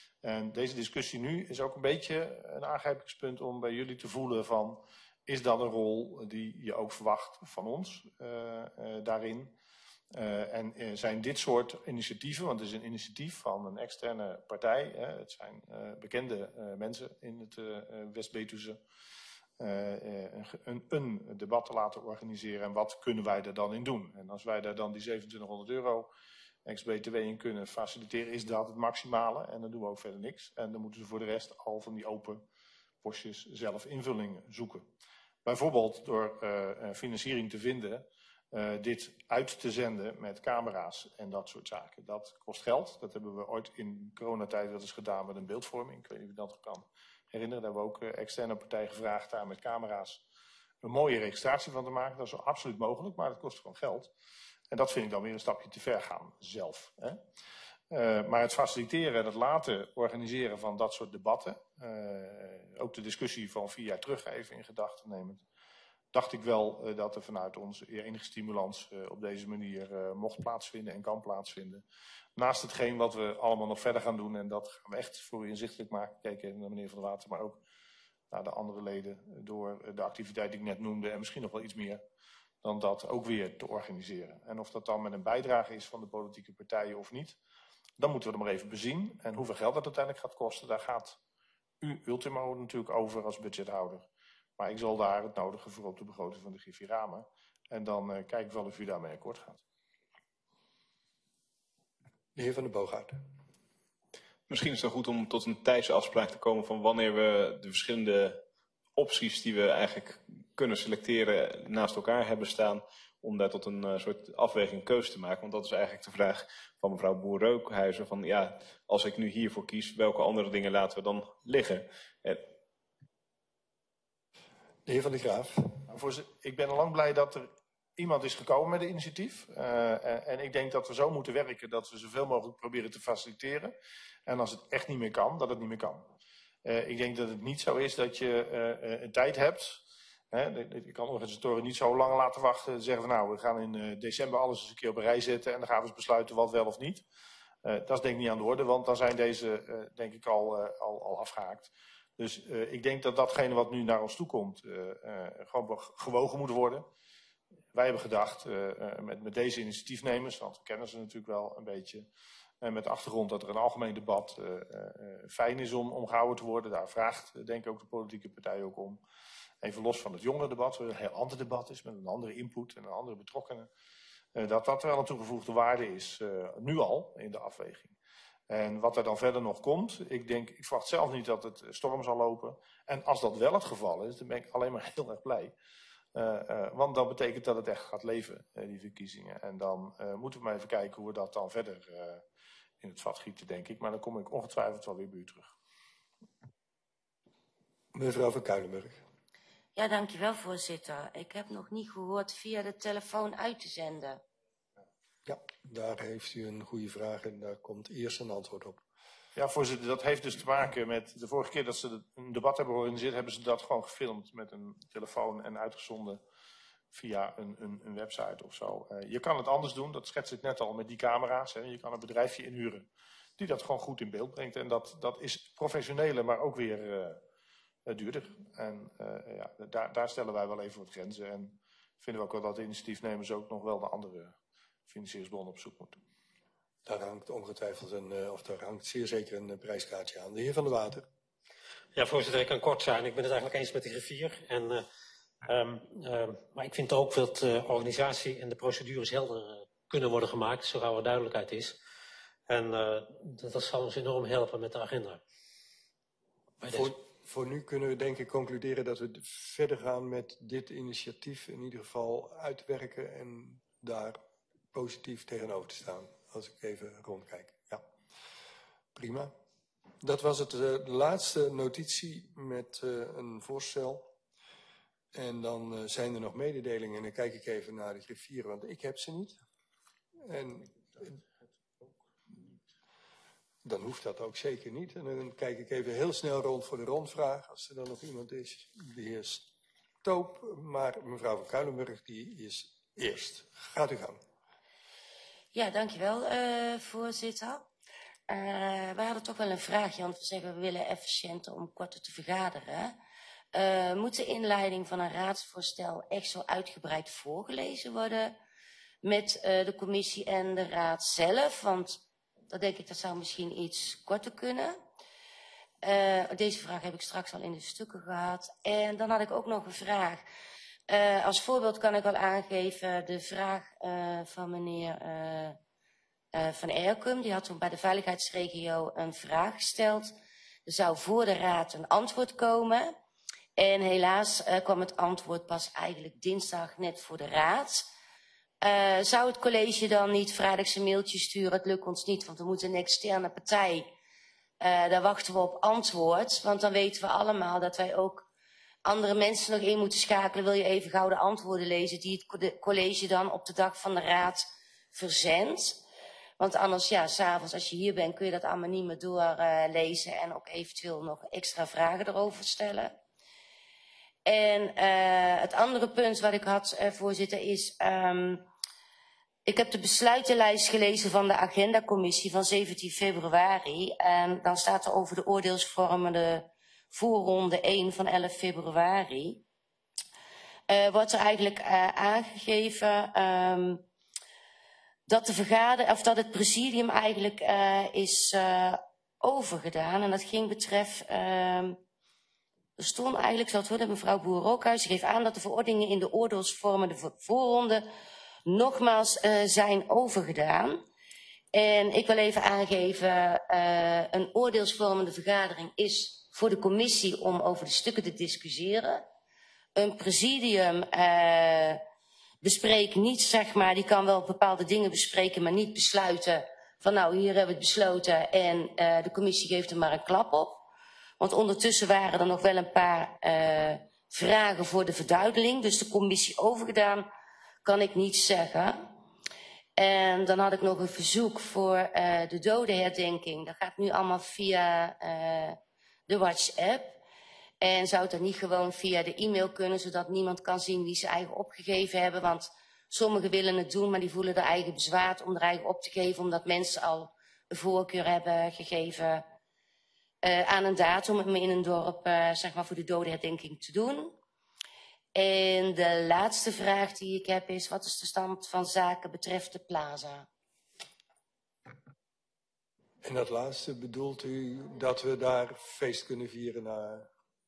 En deze discussie nu is ook een beetje een aangrijpingspunt om bij jullie te voelen van, is dat een rol die je ook verwacht van ons uh, uh, daarin? Uh, en uh, zijn dit soort initiatieven, want het is een initiatief van een externe partij, hè, het zijn uh, bekende uh, mensen in het uh, West-Betuwse, uh, uh, een, een debat te laten organiseren en wat kunnen wij er dan in doen? En als wij daar dan die zevenentwintighonderd euro ex-B T W in kunnen faciliteren, is dat het maximale en dan doen we ook verder niks. En dan moeten ze voor de rest al van die open postjes zelf invulling zoeken. Bijvoorbeeld door uh, financiering te vinden, uh, dit uit te zenden met camera's en dat soort zaken. Dat kost geld. Dat hebben we ooit in coronatijd wel eens gedaan met een beeldvorming. Ik weet niet of je dat kan herinneren. Daar hebben we ook uh, externe partijen gevraagd daar met camera's een mooie registratie van te maken. Dat is absoluut mogelijk, maar dat kost gewoon geld. En dat vind ik dan weer een stapje te ver gaan zelf. Hè? Uh, maar het faciliteren en het laten organiseren van dat soort debatten, uh, ook de discussie van vier jaar terug even in gedachten nemend, dacht ik wel uh, dat er vanuit ons enige stimulans uh, op deze manier uh, mocht plaatsvinden en kan plaatsvinden. Naast hetgeen wat we allemaal nog verder gaan doen, en dat gaan we echt voor u inzichtelijk maken, kijk even naar meneer Van der Water, maar ook naar de andere leden door de activiteit die ik net noemde en misschien nog wel iets meer, dan dat ook weer te organiseren. En of dat dan met een bijdrage is van de politieke partijen of niet, dan moeten we er maar even bezien. En hoeveel geld dat uiteindelijk gaat kosten, daar gaat u ultimo natuurlijk over als budgethouder. Maar ik zal daar het nodige voor op de begroting van de Griffie ramen. En dan uh, kijk ik wel of u daarmee akkoord gaat. De heer Van der Boogaard. Misschien is het goed om tot een tijdsafspraak te komen van wanneer we de verschillende opties die we eigenlijk kunnen selecteren naast elkaar hebben staan, om daar tot een uh, soort afweging keuze te maken. Want dat is eigenlijk de vraag van mevrouw Boer-Rookhuizen van ja, als ik nu hiervoor kies, welke andere dingen laten we dan liggen? En... De heer Van der Graaf. Nou, voorzitter, ik ben al lang blij dat er iemand is gekomen met een initiatief. Uh, en, en ik denk dat we zo moeten werken dat we zoveel mogelijk proberen te faciliteren. En als het echt niet meer kan, dat het niet meer kan. Uh, ik denk dat het niet zo is dat je uh, een tijd hebt. Je kan organisatoren niet zo lang laten wachten en zeggen van nou, we gaan in uh, december alles eens een keer op een rij zetten en dan gaan we eens besluiten wat wel of niet. Uh, dat is denk ik niet aan de orde, want dan zijn deze uh, denk ik al, uh, al, al afgehaakt. Dus uh, ik denk dat datgene wat nu naar ons toe komt, uh, uh, gewoon gewogen moet worden. Wij hebben gedacht, uh, uh, met, met deze initiatiefnemers, want we kennen ze natuurlijk wel een beetje, uh, met de achtergrond dat er een algemeen debat uh, uh, fijn is om, om gehouden te worden. Daar vraagt uh, denk ik ook de politieke partij ook om. Even los van het jongerendebat, waar een heel ander debat is, met een andere input en een andere betrokkenen. Uh, dat dat wel een toegevoegde waarde is, uh, nu al, in de afweging. En wat er dan verder nog komt, ik denk, ik verwacht zelf niet dat het storm zal lopen. En als dat wel het geval is, dan ben ik alleen maar heel erg blij. Uh, uh, want dat betekent dat het echt gaat leven, uh, die verkiezingen. En dan uh, moeten we maar even kijken hoe we dat dan verder uh, in het vat gieten, denk ik. Maar dan kom ik ongetwijfeld wel weer bij u terug. Mevrouw van Kuilenburg. Ja, dankjewel, voorzitter. Ik heb nog niet gehoord via de telefoon uit te zenden. Ja, daar heeft u een goede vraag en daar komt eerst een antwoord op. Ja, voorzitter, dat heeft dus te maken met de vorige keer dat ze een debat hebben georganiseerd, hebben ze dat gewoon gefilmd met een telefoon en uitgezonden via een, een, een website of zo. Uh, je kan het anders doen, dat schets ik net al met die camera's. Hè. Je kan een bedrijfje inhuren die dat gewoon goed in beeld brengt. En dat, dat is professioneler, maar ook weer uh, duurder. En uh, ja, daar, daar stellen wij wel even wat grenzen. En vinden we ook wel dat de initiatiefnemers ook nog wel de andere financiersbronnen op zoek moeten. Daar hangt ongetwijfeld een, uh, of daar hangt zeer zeker een uh, prijskaartje aan. De heer Van der Water. Ja, voorzitter, ik kan kort zijn. Ik ben het eigenlijk eens met de griffier. En, uh, um, uh, maar ik vind ook dat de uh, organisatie en de procedures helder uh, kunnen worden gemaakt, zo gauw er duidelijkheid is. En uh, dat, dat zal ons enorm helpen met de agenda. Voor, voor nu kunnen we denk ik concluderen dat we verder gaan met dit initiatief in ieder geval uitwerken en daar positief tegenover te staan. Als ik even rondkijk. Ja, prima. Dat was het uh, de laatste notitie met uh, een voorstel. En dan uh, zijn er nog mededelingen. En dan kijk ik even naar de griffier, want ik heb ze niet. En uh, dan hoeft dat ook zeker niet. En dan kijk ik even heel snel rond voor de rondvraag. Als er dan nog iemand is, de heer Stoop. Maar mevrouw van Kuilenburg, die is eerst. Gaat u gang. Ja, dankjewel, uh, voorzitter. Uh, we hadden toch wel een vraagje, want we zeggen we willen efficiënter om korter te vergaderen. Uh, moet de inleiding van een raadsvoorstel echt zo uitgebreid voorgelezen worden met uh, de commissie en de raad zelf? Want dan denk ik dat zou misschien iets korter kunnen. Uh, deze vraag heb ik straks al in de stukken gehad. En dan had ik ook nog een vraag. Uh, als voorbeeld kan ik wel aangeven de vraag uh, van meneer uh, uh, Van Erkum. Die had toen bij de veiligheidsregio een vraag gesteld. Er zou voor de raad een antwoord komen. En helaas uh, kwam het antwoord pas eigenlijk dinsdag net voor de raad. Uh, zou het college dan niet vrijdags een mailtje sturen? Het lukt ons niet, want we moeten een externe partij. Uh, daar wachten we op antwoord. Want dan weten we allemaal dat wij ook andere mensen nog in moeten schakelen. Wil je even gauw de antwoorden lezen die het college dan op de dag van de raad verzendt. Want anders, ja, s'avonds als je hier bent kun je dat allemaal niet meer doorlezen. Uh, en ook eventueel nog extra vragen erover stellen. En uh, het andere punt wat ik had, uh, voorzitter, is... Um, ik heb de besluitenlijst gelezen van de agendacommissie van zeventien februari. En dan staat er over de oordeelsvormende voorronde één van elf februari. Uh, wordt er eigenlijk uh, aangegeven um, dat, de vergader, of dat het presidium eigenlijk uh, is uh, overgedaan. En dat ging betreft... Uh, er stond eigenlijk, zoals het hoorde, mevrouw Boer-Rookhuis geeft aan dat de verordeningen in de oordeelsvormende voorronde nogmaals uh, zijn overgedaan. En ik wil even aangeven, uh, een oordeelsvormende vergadering is voor de commissie om over de stukken te discussiëren. Een presidium uh, bespreekt niet, zeg maar, die kan wel bepaalde dingen bespreken, maar niet besluiten van nou, hier hebben we het besloten en uh, de commissie geeft er maar een klap op. Want ondertussen waren er nog wel een paar uh, vragen voor de verduidelijking. Dus de commissie overgedaan kan ik niet zeggen. En dan had ik nog een verzoek voor uh, de dodenherdenking. Dat gaat nu allemaal via uh, de WhatsApp. En zou het dan niet gewoon via de e-mail kunnen, zodat niemand kan zien wie ze eigen opgegeven hebben. Want sommigen willen het doen, maar die voelen er eigen bezwaar om er eigen op te geven. Omdat mensen al een voorkeur hebben gegeven uh, aan een datum om in een dorp uh, zeg maar voor de dodenherdenking te doen. En de laatste vraag die ik heb is, wat is de stand van zaken betreft de plaza? En dat laatste bedoelt u dat we daar feest kunnen vieren na...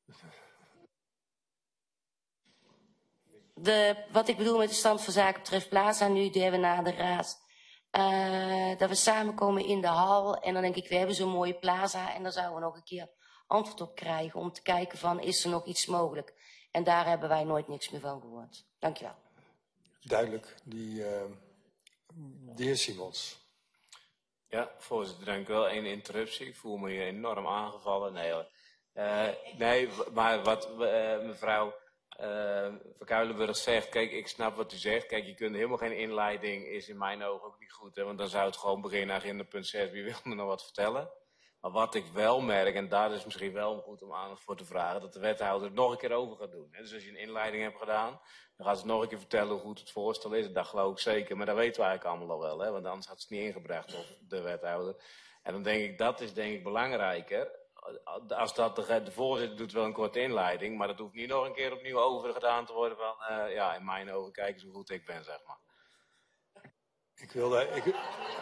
De, wat ik bedoel met de stand van zaken betreft plaza nu, die hebben we na de raad. Uh, dat we samenkomen in de hal en dan denk ik, we hebben zo'n mooie plaza en daar zouden we nog een keer antwoord op krijgen om te kijken van, is er nog iets mogelijk? En daar hebben wij nooit niks meer van gehoord. Dankjewel. Duidelijk, die, uh, de heer Simons. Ja, voorzitter, dank u wel. Eén interruptie. Ik voel me hier enorm aangevallen. Nee hoor. Uh, nee, maar wat uh, mevrouw uh, van Kuilenburg zegt, kijk, ik snap wat u zegt. Kijk, je kunt helemaal geen inleiding, is in mijn ogen ook niet goed. Hè? Want dan zou het gewoon beginnen, agenda punt zes, wie wil me nog wat vertellen? Maar wat ik wel merk, en daar is misschien wel goed om aandacht voor te vragen, dat de wethouder het nog een keer over gaat doen. Hè? Dus als je een inleiding hebt gedaan, dan gaat ze nog een keer vertellen hoe goed het voorstel is. Dat geloof ik zeker, maar dat weten we eigenlijk allemaal al wel. Hè? Want anders had ze het niet ingebracht, of de wethouder. En dan denk ik, dat is denk ik belangrijker. Als dat de, de voorzitter doet wel een korte inleiding, maar dat hoeft niet nog een keer opnieuw over gedaan te worden van, uh, ja, in mijn ogen, kijk eens hoe goed ik ben, zeg maar. Ik wil daar... Ik...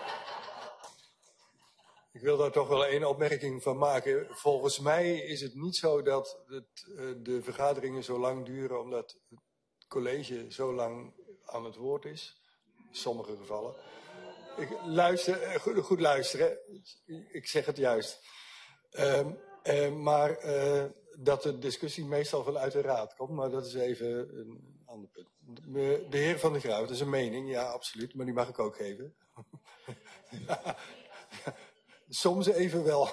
Ik wil daar toch wel één opmerking van maken. Volgens mij is het niet zo dat het, uh, de vergaderingen zo lang duren omdat het college zo lang aan het woord is. In sommige gevallen. Ik luister, uh, goed, goed luisteren, ik zeg het juist. Uh, uh, maar uh, dat de discussie meestal vanuit de raad komt, maar dat is even een ander punt. De, de heer Van der Graaf, dat is een mening, ja absoluut, maar die mag ik ook geven. Ja. Soms even wel.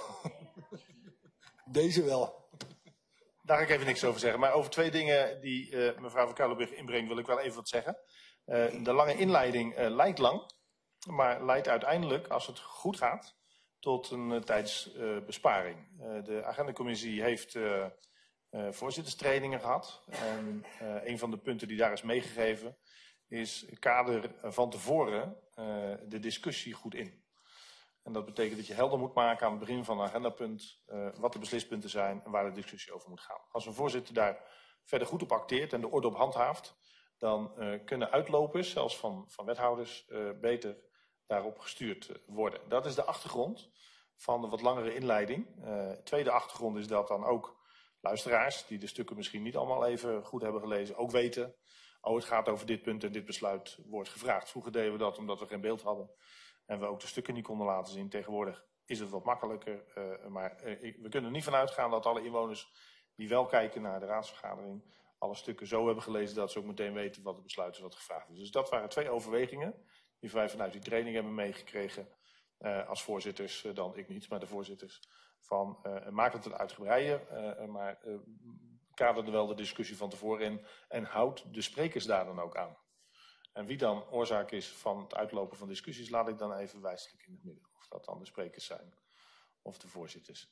Deze wel. Daar ga ik even niks over zeggen. Maar over twee dingen die uh, mevrouw van Kuilenburg inbrengt, wil ik wel even wat zeggen. Uh, de lange inleiding uh, lijkt lang, maar leidt uiteindelijk, als het goed gaat, tot een uh, tijdsbesparing. Uh, uh, de agendacommissie heeft uh, uh, voorzitterstrainingen gehad. En uh, een van de punten die daar is meegegeven, is kader van tevoren uh, de discussie goed in. En dat betekent dat je helder moet maken aan het begin van een agendapunt uh, wat de beslispunten zijn en waar de discussie over moet gaan. Als een voorzitter daar verder goed op acteert en de orde op handhaaft, dan uh, kunnen uitlopers, zelfs van, van wethouders, uh, beter daarop gestuurd uh, worden. Dat is de achtergrond van de wat langere inleiding. Uh, tweede achtergrond is dat dan ook luisteraars, die de stukken misschien niet allemaal even goed hebben gelezen, ook weten, oh het gaat over dit punt en dit besluit wordt gevraagd. Vroeger deden we dat omdat we geen beeld hadden. En we ook de stukken niet konden laten zien. Tegenwoordig is het wat makkelijker. Uh, maar uh, we kunnen er niet van uitgaan dat alle inwoners die wel kijken naar de raadsvergadering alle stukken zo hebben gelezen dat ze ook meteen weten wat het besluit is wat gevraagd is. Dus dat waren twee overwegingen die wij vanuit die training hebben meegekregen uh, als voorzitters, uh, dan ik niet, maar de voorzitters. Van uh, maak het een uitgebreider, uh, maar uh, kader er wel de discussie van tevoren in en houd de sprekers daar dan ook aan. En wie dan oorzaak is van het uitlopen van discussies, laat ik dan even wijselijk in het midden. Of dat dan de sprekers zijn of de voorzitters.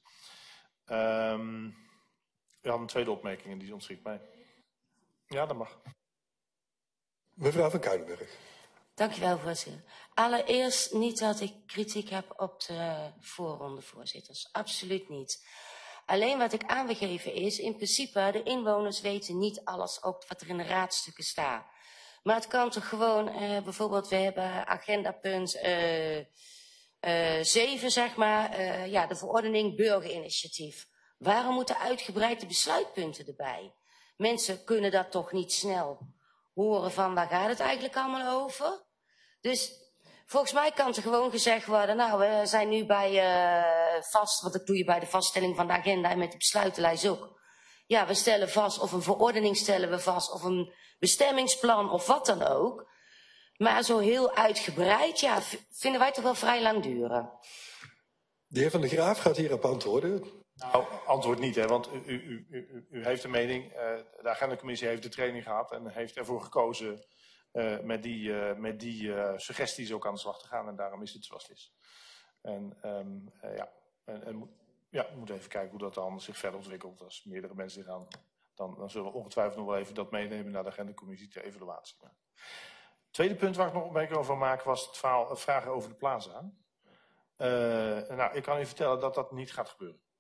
Um, ja, een tweede opmerking, die ontschiet mij. Ja, dat mag. Mevrouw van Kuilenburg. Dankjewel, voorzitter. Allereerst niet dat ik kritiek heb op de voorrondevoorzitters. Absoluut niet. Alleen wat ik aan wil geven is, in principe, de inwoners weten niet alles, ook wat er in de raadstukken staat. Maar het kan toch gewoon, uh, bijvoorbeeld, we hebben agendapunt uh, uh, zeven, zeg maar, uh, ja, de verordening burgerinitiatief. Waarom moeten uitgebreide besluitpunten erbij? Mensen kunnen dat toch niet snel horen van waar gaat het eigenlijk allemaal over? Dus volgens mij kan er gewoon gezegd worden, nou, we zijn nu bij uh, vast, wat dat doe je bij de vaststelling van de agenda en met de besluitenlijst ook. Ja, we stellen vast, of een verordening stellen we vast, of een bestemmingsplan, of wat dan ook. Maar zo heel uitgebreid, ja, vinden wij toch wel vrij lang duren. De heer Van der Graaf gaat hierop antwoorden. Nou, antwoord niet, hè, want u, u, u, u heeft een mening. Uh, de agendacommissie heeft de training gehad en heeft ervoor gekozen uh, met die, uh, met die uh, suggesties ook aan de slag te gaan. En daarom is het zoals het is. En um, uh, ja, en, en, ja, we moeten even kijken hoe dat dan zich verder ontwikkelt. Als meerdere mensen zich aan, dan, dan zullen we ongetwijfeld nog wel even dat meenemen naar de agendacommissie ter evaluatie. Maar. Tweede punt waar ik nog een opmerking over maak was het, verhaal, het vragen over de plaza. Uh, nou, ik kan u vertellen dat dat niet gaat gebeuren.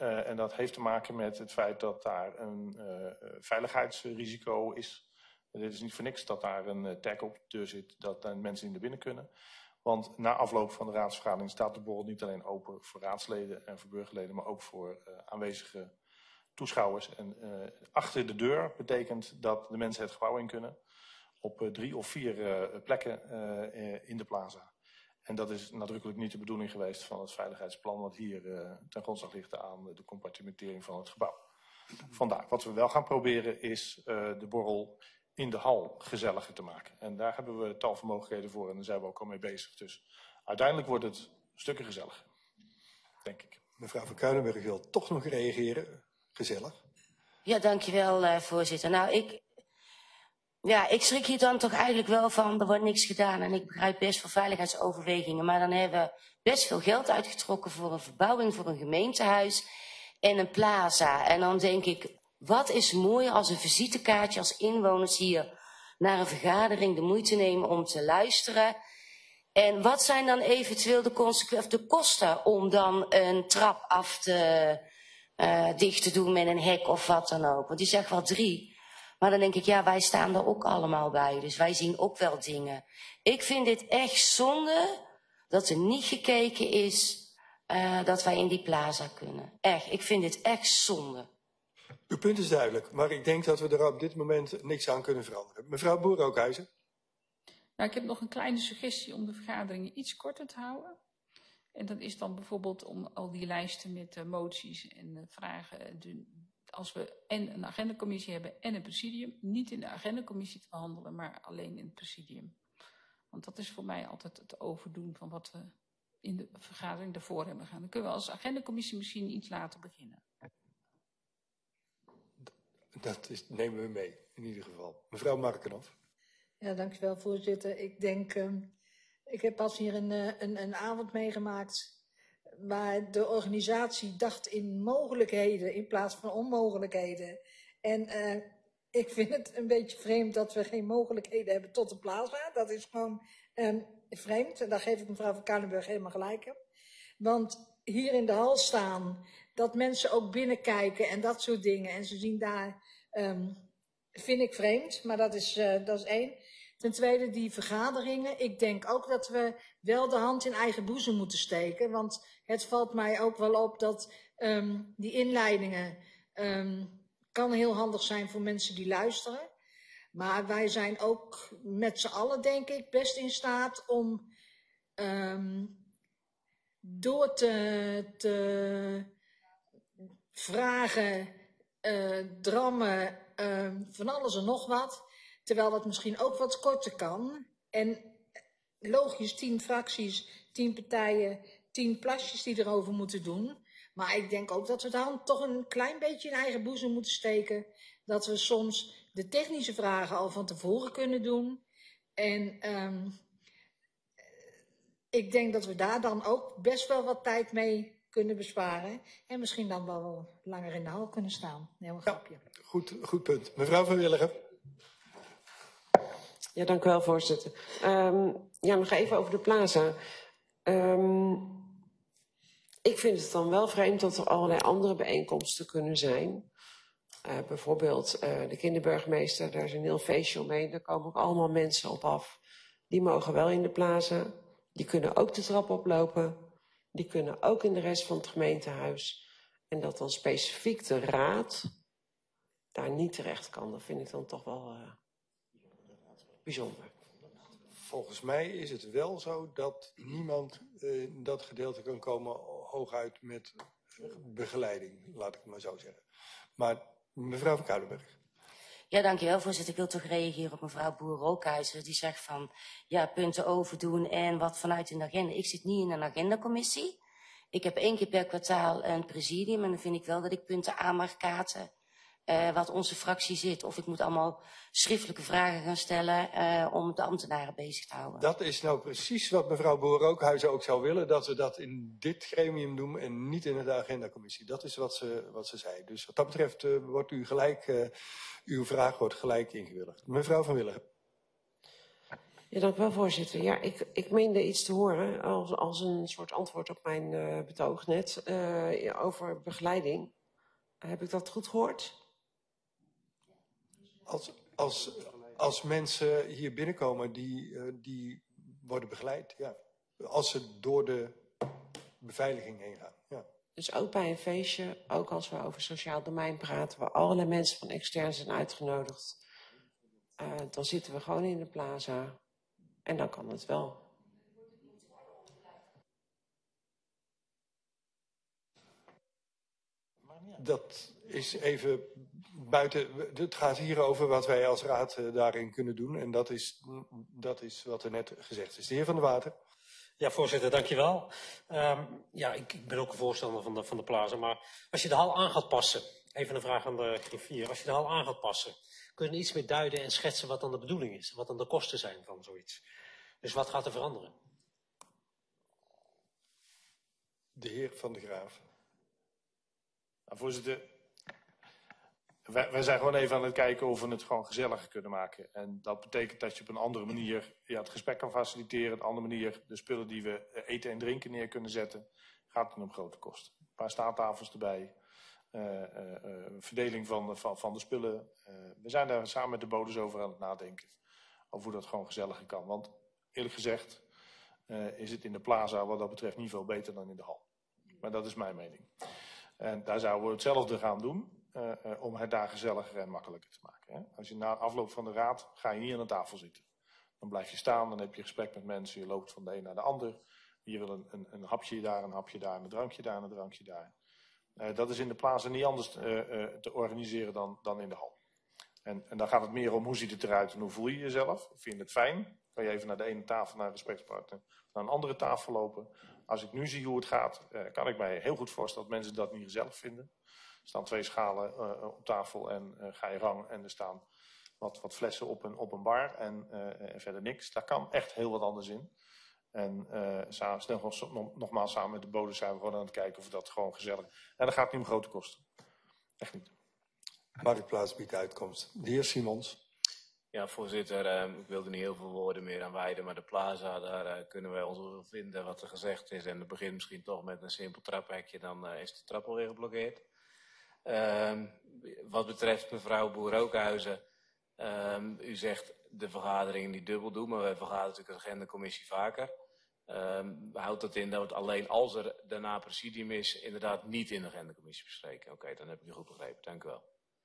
Uh, en dat heeft te maken met het feit dat daar een uh, veiligheidsrisico is. Uh, dit is niet voor niks dat daar een uh, tag op de deur zit, dat uh, mensen niet naar binnen kunnen. Want na afloop van de raadsvergadering staat de borrel niet alleen open voor raadsleden en voor burgerleden, maar ook voor uh, aanwezige toeschouwers. En uh, achter de deur betekent dat de mensen het gebouw in kunnen op uh, drie of vier uh, plekken uh, in de plaza. En dat is nadrukkelijk niet de bedoeling geweest van het veiligheidsplan wat hier uh, ten grondslag ligt aan de compartimentering van het gebouw. Vandaar, wat we wel gaan proberen is uh, de borrel in de hal gezelliger te maken. En daar hebben we tal van mogelijkheden voor en daar zijn we ook al mee bezig. Dus uiteindelijk wordt het stukken gezelliger, denk ik. Mevrouw van Kuilenberg wil toch nog reageren. Gezellig. Ja, dankjewel uh, voorzitter. Nou, ik... Ja, ik schrik hier dan toch eigenlijk wel van, er wordt niks gedaan. En ik begrijp best voor veiligheidsoverwegingen. Maar dan hebben we best veel geld uitgetrokken voor een verbouwing, voor een gemeentehuis en een plaza. En dan denk ik, wat is mooier als een visitekaartje als inwoners hier naar een vergadering de moeite nemen om te luisteren. En wat zijn dan eventueel de, consequ- de kosten om dan een trap af te, uh, dicht te doen met een hek of wat dan ook. Want die zegt wel drie. Maar dan denk ik, ja, wij staan er ook allemaal bij. Dus wij zien ook wel dingen. Ik vind dit echt zonde dat er niet gekeken is uh, dat wij in die plaza kunnen. Echt, ik vind dit echt zonde. Uw punt is duidelijk, maar ik denk dat we er op dit moment niks aan kunnen veranderen. Mevrouw Boer-Ookhuizen. Nou, ik heb nog een kleine suggestie om de vergaderingen iets korter te houden. En dat is dan bijvoorbeeld om al die lijsten met uh, moties en uh, vragen... De, als we en een agendacommissie hebben en een presidium, niet in de agendacommissie te behandelen, maar alleen in het presidium. Want dat is voor mij altijd het overdoen van wat we in de vergadering daarvoor hebben gedaan. Dan kunnen we als agendacommissie misschien iets later beginnen. Dat is, nemen we mee, in ieder geval. Mevrouw Markenhoff. Ja, dankjewel voorzitter. Ik denk, uh, ik heb pas hier een, een, een avond meegemaakt waar de organisatie dacht in mogelijkheden in plaats van onmogelijkheden. En uh, ik vind het een beetje vreemd dat we geen mogelijkheden hebben tot de plaza. Dat is gewoon um, vreemd. En daar geef ik mevrouw van Kuilenberg helemaal gelijk op. Want hier in de hal staan, dat mensen ook binnenkijken en dat soort dingen. En ze zien daar, um, vind ik vreemd, maar dat is, uh, dat is één. Ten tweede, die vergaderingen. Ik denk ook dat we wel de hand in eigen boezem moeten steken. Want het valt mij ook wel op dat um, die inleidingen um, kan heel handig zijn voor mensen die luisteren. Maar wij zijn ook met z'n allen, denk ik, best in staat om um, door te, te vragen, uh, drammen, uh, van alles en nog wat. Terwijl dat misschien ook wat korter kan. En logisch, tien fracties, tien partijen, tien plasjes die erover moeten doen. Maar ik denk ook dat we dan toch een klein beetje in eigen boezem moeten steken. Dat we soms de technische vragen al van tevoren kunnen doen. En um, ik denk dat we daar dan ook best wel wat tijd mee kunnen besparen. En misschien dan wel langer in de hal kunnen staan. Heel een grapje. Ja, goed, goed punt. Mevrouw van Willigen. Ja, dank u wel, voorzitter. Um, ja, nog even over de plaza. Um, ik vind het dan wel vreemd dat er allerlei andere bijeenkomsten kunnen zijn. Uh, bijvoorbeeld uh, de kinderburgemeester, daar is een heel feestje omheen. Daar komen ook allemaal mensen op af. Die mogen wel in de plaza. Die kunnen ook de trap oplopen. Die kunnen ook in de rest van het gemeentehuis. En dat dan specifiek de raad daar niet terecht kan. Dat vind ik dan toch wel... Uh, bijzonder. Volgens mij is het wel zo dat niemand uh, in dat gedeelte kan komen hooguit met begeleiding, laat ik het maar zo zeggen. Maar mevrouw van Kuilenberg. Ja, dankjewel voorzitter. Ik wil toch reageren op mevrouw Boer-Ookhuizen. Die zegt van, ja, punten overdoen en wat vanuit een agenda. Ik zit niet in een agendacommissie. Ik heb één keer per kwartaal een presidium en dan vind ik wel dat ik punten aan mag kaarten. Uh, wat onze fractie zit. Of ik moet allemaal schriftelijke vragen gaan stellen uh, om de ambtenaren bezig te houden. Dat is nou precies wat mevrouw Boer-Ookhuizen ook zou willen. Dat we dat in dit gremium doen en niet in de agendacommissie. Dat is wat ze, wat ze zei. Dus wat dat betreft uh, wordt u gelijk, uh, uw vraag wordt gelijk ingewilligd. Mevrouw van Willigen. Ja, dank u wel, voorzitter. Ja, ik, ik meende iets te horen als, als een soort antwoord op mijn uh, betoog net uh, over begeleiding. Heb ik dat goed gehoord? Als, als, als mensen hier binnenkomen, die, uh, die worden begeleid, ja. Als ze door de beveiliging heen gaan, ja. Dus ook bij een feestje, ook als we over sociaal domein praten, waar allerlei mensen van extern zijn uitgenodigd, uh, dan zitten we gewoon in de plaza en dan kan het wel. Dat is even buiten. Het gaat hier over wat wij als raad uh, daarin kunnen doen. En dat is, dat is wat er net gezegd is. De heer Van der Water. Ja, voorzitter, dankjewel. Um, ja, ik, ik ben ook een voorstander van de, van de plaza. Maar als je de hal aan gaat passen, even een vraag aan de griffier. Als je de hal aan gaat passen, kun je iets meer duiden en schetsen wat dan de bedoeling is. Wat dan de kosten zijn van zoiets. Dus wat gaat er veranderen? De heer Van der Graaf. Nou, voorzitter, wij, wij zijn gewoon even aan het kijken of we het gewoon gezelliger kunnen maken. En dat betekent dat je op een andere manier ja, het gesprek kan faciliteren. Op een andere manier de spullen die we eten en drinken neer kunnen zetten. Gaat het om grote kosten. Een paar staattafels erbij. Uh, uh, uh, verdeling van, van, van de spullen. Uh, we zijn daar samen met de bodems over aan het nadenken. Over hoe dat gewoon gezelliger kan. Want eerlijk gezegd uh, is het in de plaza wat dat betreft niet veel beter dan in de hal. Maar dat is mijn mening. En daar zouden we hetzelfde gaan doen, uh, uh, om het daar gezelliger en makkelijker te maken. Hè? Als je na afloop van de raad, ga je niet aan de tafel zitten. Dan blijf je staan, dan heb je gesprek met mensen, je loopt van de een naar de ander. Je wil een, een, een hapje daar, een hapje daar, een drankje daar, een drankje daar. Uh, dat is in de plaza niet anders uh, uh, te organiseren dan, dan in de hal. En, en dan gaat het meer om hoe ziet het eruit en hoe voel je jezelf. Vind je het fijn? Kan je even naar de ene tafel, naar een gesprekspartner, naar een andere tafel lopen. Als ik nu zie hoe het gaat, uh, kan ik mij heel goed voorstellen dat mensen dat niet gezellig vinden. Er staan twee schalen uh, op tafel en uh, ga je rang en er staan wat, wat flessen op een, op een bar en, uh, en verder niks. Daar kan echt heel wat anders in. En uh, samen, nog, nog, nogmaals samen met de bodems zijn we gewoon aan het kijken of dat gewoon gezellig is. En dat gaat niet om grote kosten. Echt niet. Marktplaats biedt uitkomst. De heer Simons. Ja, voorzitter, uh, ik wilde niet heel veel woorden meer aan wijden, maar de plaza, daar uh, kunnen wij ons wel vinden wat er gezegd is. En het begint misschien toch met een simpel traphekje, dan uh, is de trap alweer geblokkeerd. Uh, wat betreft mevrouw Boer-Rookhuizen, uh, u zegt de vergaderingen niet dubbel doen, maar wij vergaderen natuurlijk als agendacommissie vaker. Uh, houdt dat in dat het alleen als er daarna presidium is, inderdaad niet in de agendacommissie bespreken? Oké, okay, dan heb ik u goed begrepen. Dank u wel.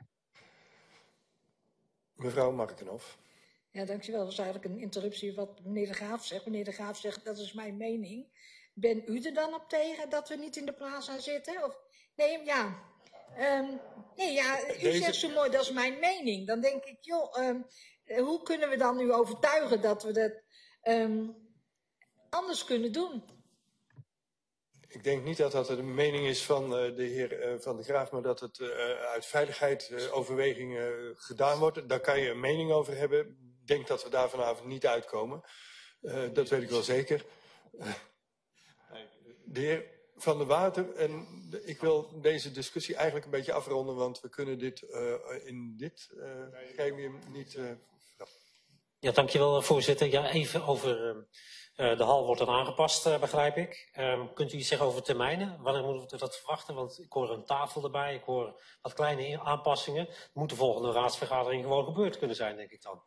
Mevrouw Markenhoff. Ja, dankjewel. Dat was eigenlijk een interruptie wat meneer De Graaf zegt. Meneer De Graaf zegt, dat is mijn mening. Ben u er dan op tegen dat we niet in de plaza zitten? Of, nee, ja. Um, nee, ja, u Deze... zegt zo mooi, dat is mijn mening. Dan denk ik, joh, um, hoe kunnen we dan u overtuigen dat we dat um, anders kunnen doen? Ik denk niet dat dat de mening is van uh, de heer uh, Van der Graaf, maar dat het uh, uit veiligheidsoverwegingen uh, gedaan wordt. Daar kan je een mening over hebben. Ik denk dat we daar vanavond niet uitkomen. Uh, dat weet ik wel zeker. Uh, de heer Van der Water, en ik wil deze discussie eigenlijk een beetje afronden, want we kunnen dit uh, in dit uh, gremium niet... Uh, ja, dankjewel voorzitter. Ja, even over... Uh... Uh, de hal wordt dan aangepast, uh, begrijp ik. Um, kunt u iets zeggen over termijnen? Wanneer moeten we dat verwachten? Want ik hoor een tafel erbij, ik hoor wat kleine aanpassingen. Moet de volgende raadsvergadering gewoon gebeurd kunnen zijn, denk ik dan.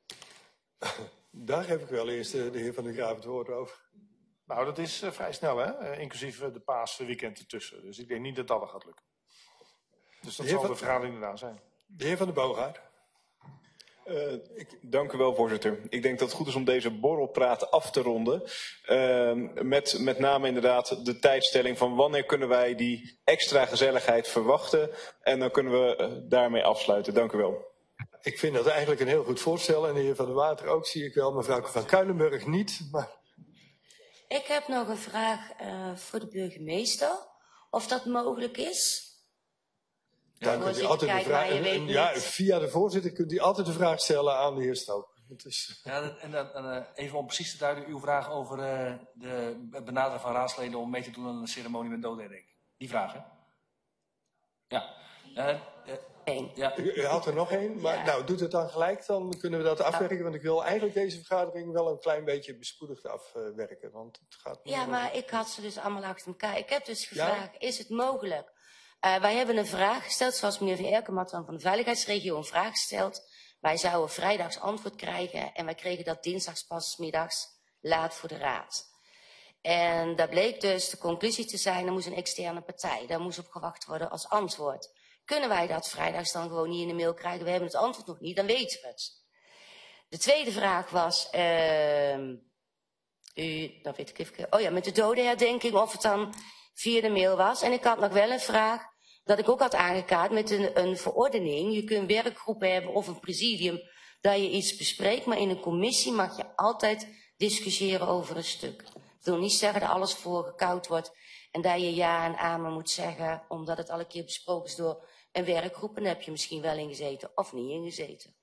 Daar heb ik wel eerst uh, de heer Van der Graaf het woord over. Nou, dat is uh, vrij snel, hè? Uh, inclusief uh, de paasweekend ertussen. Dus ik denk niet dat dat gaat lukken. Dus dat zal van... de vergadering daarna zijn. De heer Van der Boogaard. Uh, ik, dank u wel, voorzitter. Ik denk dat het goed is om deze borrelpraat af te ronden. Uh, met met name inderdaad de tijdstelling van wanneer kunnen wij die extra gezelligheid verwachten. En dan kunnen we uh, daarmee afsluiten. Dank u wel. Ik vind dat eigenlijk een heel goed voorstel. En de heer Van der Water ook, zie ik wel. Mevrouw van Kuilenburg niet. Maar... Ik heb nog een vraag uh, voor de burgemeester. Of dat mogelijk is? Ja, kunt u altijd de vraag, en, en, ja, via de voorzitter kunt u altijd de vraag stellen aan de heer Stoop. Is... Ja, en dan uh, even om precies te duiden, uw vraag over uh, de benadering van raadsleden om mee te doen aan een ceremonie met doodherdenking. Die vraag, hè? Ja. Uh, uh, Eén. Ja. U, u had er nog één, maar Ja. nou, doet het dan gelijk, dan kunnen we dat afwerken. Want ik wil eigenlijk deze vergadering wel een klein beetje bespoedigd afwerken. Want het gaat Ja, meer maar over- ik had ze dus allemaal achter elkaar. Ik heb dus Ja? gevraagd, is het mogelijk? Uh, wij hebben een vraag gesteld, zoals meneer Van Erkemat van de Veiligheidsregio een vraag gesteld. Wij zouden vrijdags antwoord krijgen en wij kregen dat dinsdags pas middags laat voor de raad. En daar bleek dus de conclusie te zijn, er moest een externe partij, daar moest op gewacht worden als antwoord. Kunnen wij dat vrijdags dan gewoon niet in de mail krijgen? We hebben het antwoord nog niet, dan weten we het. De tweede vraag was, uh, u, dan weet ik even, oh ja, met de dodenherdenking, of het dan via de mail was. En ik had nog wel een vraag, dat ik ook had aangekaart met een, een verordening. Je kunt werkgroepen hebben of een presidium, dat je iets bespreekt. Maar in een commissie mag je altijd discussiëren over een stuk. Dat wil niet zeggen dat alles voorgekoud wordt en dat je ja en amen moet zeggen, omdat het al een keer besproken is door een werkgroep. En daar heb je misschien wel in gezeten of niet in gezeten.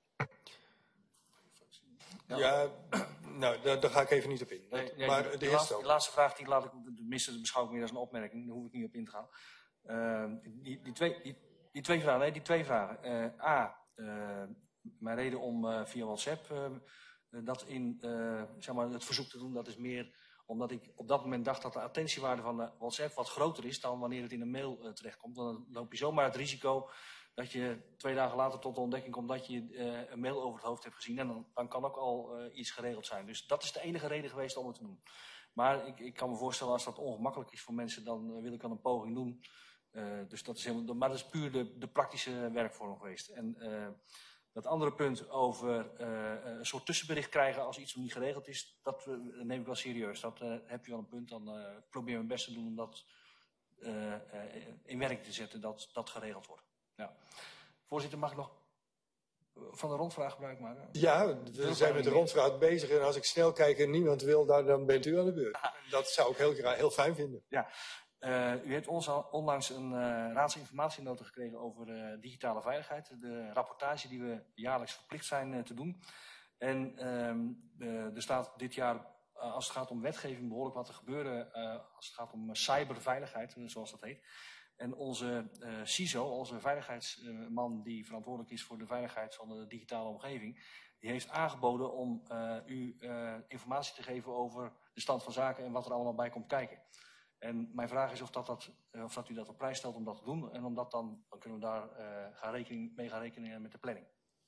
Ja, ja nou, daar, daar ga ik even niet op in. Nee, nee, maar de, de, de, de laatste, eerste de laatste vraag, die laat ik, tenminste beschouw ik meer als een opmerking, daar hoef ik niet op in te gaan. Uh, die, die, twee, die, die twee vragen, nee, die twee vragen. Uh, A, uh, mijn reden om uh, via WhatsApp uh, dat in uh, zeg maar het verzoek te doen, dat is meer omdat ik op dat moment dacht dat de attentiewaarde van de WhatsApp wat groter is dan wanneer het in een mail uh, terechtkomt. Want dan loop je zomaar het risico dat je twee dagen later tot de ontdekking komt dat je uh, een mail over het hoofd hebt gezien. En dan, dan kan ook al uh, iets geregeld zijn. Dus dat is de enige reden geweest om het te doen. Maar ik, ik kan me voorstellen, als dat ongemakkelijk is voor mensen, dan uh, wil ik dan een poging doen. Uh, dus dat is helemaal, maar dat is puur de, de praktische werkvorm geweest. En uh, dat andere punt over uh, een soort tussenbericht krijgen als iets nog niet geregeld is, dat uh, neem ik wel serieus. Dat uh, heb je wel een punt, dan uh, probeer mijn best te doen om dat uh, uh, in werking te zetten, dat dat geregeld wordt. Ja. Voorzitter, mag ik nog van de rondvraag gebruik maken? Ja, we zijn met de rondvraag bezig en als ik snel kijk en niemand wil, dan, dan bent u aan de beurt. Ah. Dat zou ik heel, graag, heel fijn vinden. Ja. Uh, u heeft ons al, onlangs een uh, raadsinformatienota gekregen over uh, digitale veiligheid. De rapportage die we jaarlijks verplicht zijn uh, te doen. En um, uh, er staat dit jaar, uh, als het gaat om wetgeving, behoorlijk wat te gebeuren uh, als het gaat om uh, cyberveiligheid, uh, zoals dat heet. En onze uh, C I S O, onze veiligheidsman die verantwoordelijk is voor de veiligheid van de digitale omgeving, die heeft aangeboden om uh, u uh, informatie te geven over de stand van zaken en wat er allemaal bij komt kijken. En mijn vraag is of, dat dat, of dat u dat op prijs stelt om dat te doen. En omdat dan, dan kunnen we daar uh, gaan rekening, mee gaan rekenen met de planning.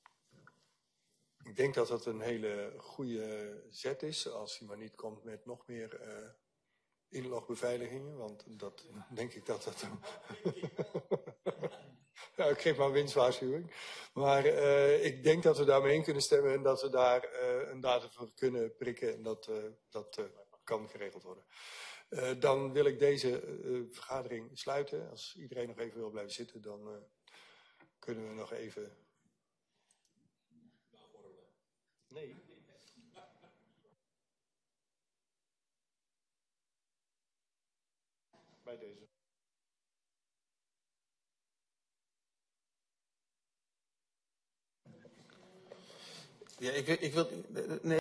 Ik denk dat dat een hele goede zet is. Als hij maar niet komt met nog meer uh, inlogbeveiligingen. Want dat denk ik dat dat... ja, ik geef maar een winstwaarschuwing. Maar uh, ik denk dat we daarmee in kunnen stemmen. En dat we daar uh, een datum voor kunnen prikken. En dat uh, dat uh, kan geregeld worden. Uh, dan wil ik deze uh, vergadering sluiten. Als iedereen nog even wil blijven zitten, dan uh, kunnen we nog even... Nee. Bij deze. Ja, ik, ik wil... Nee.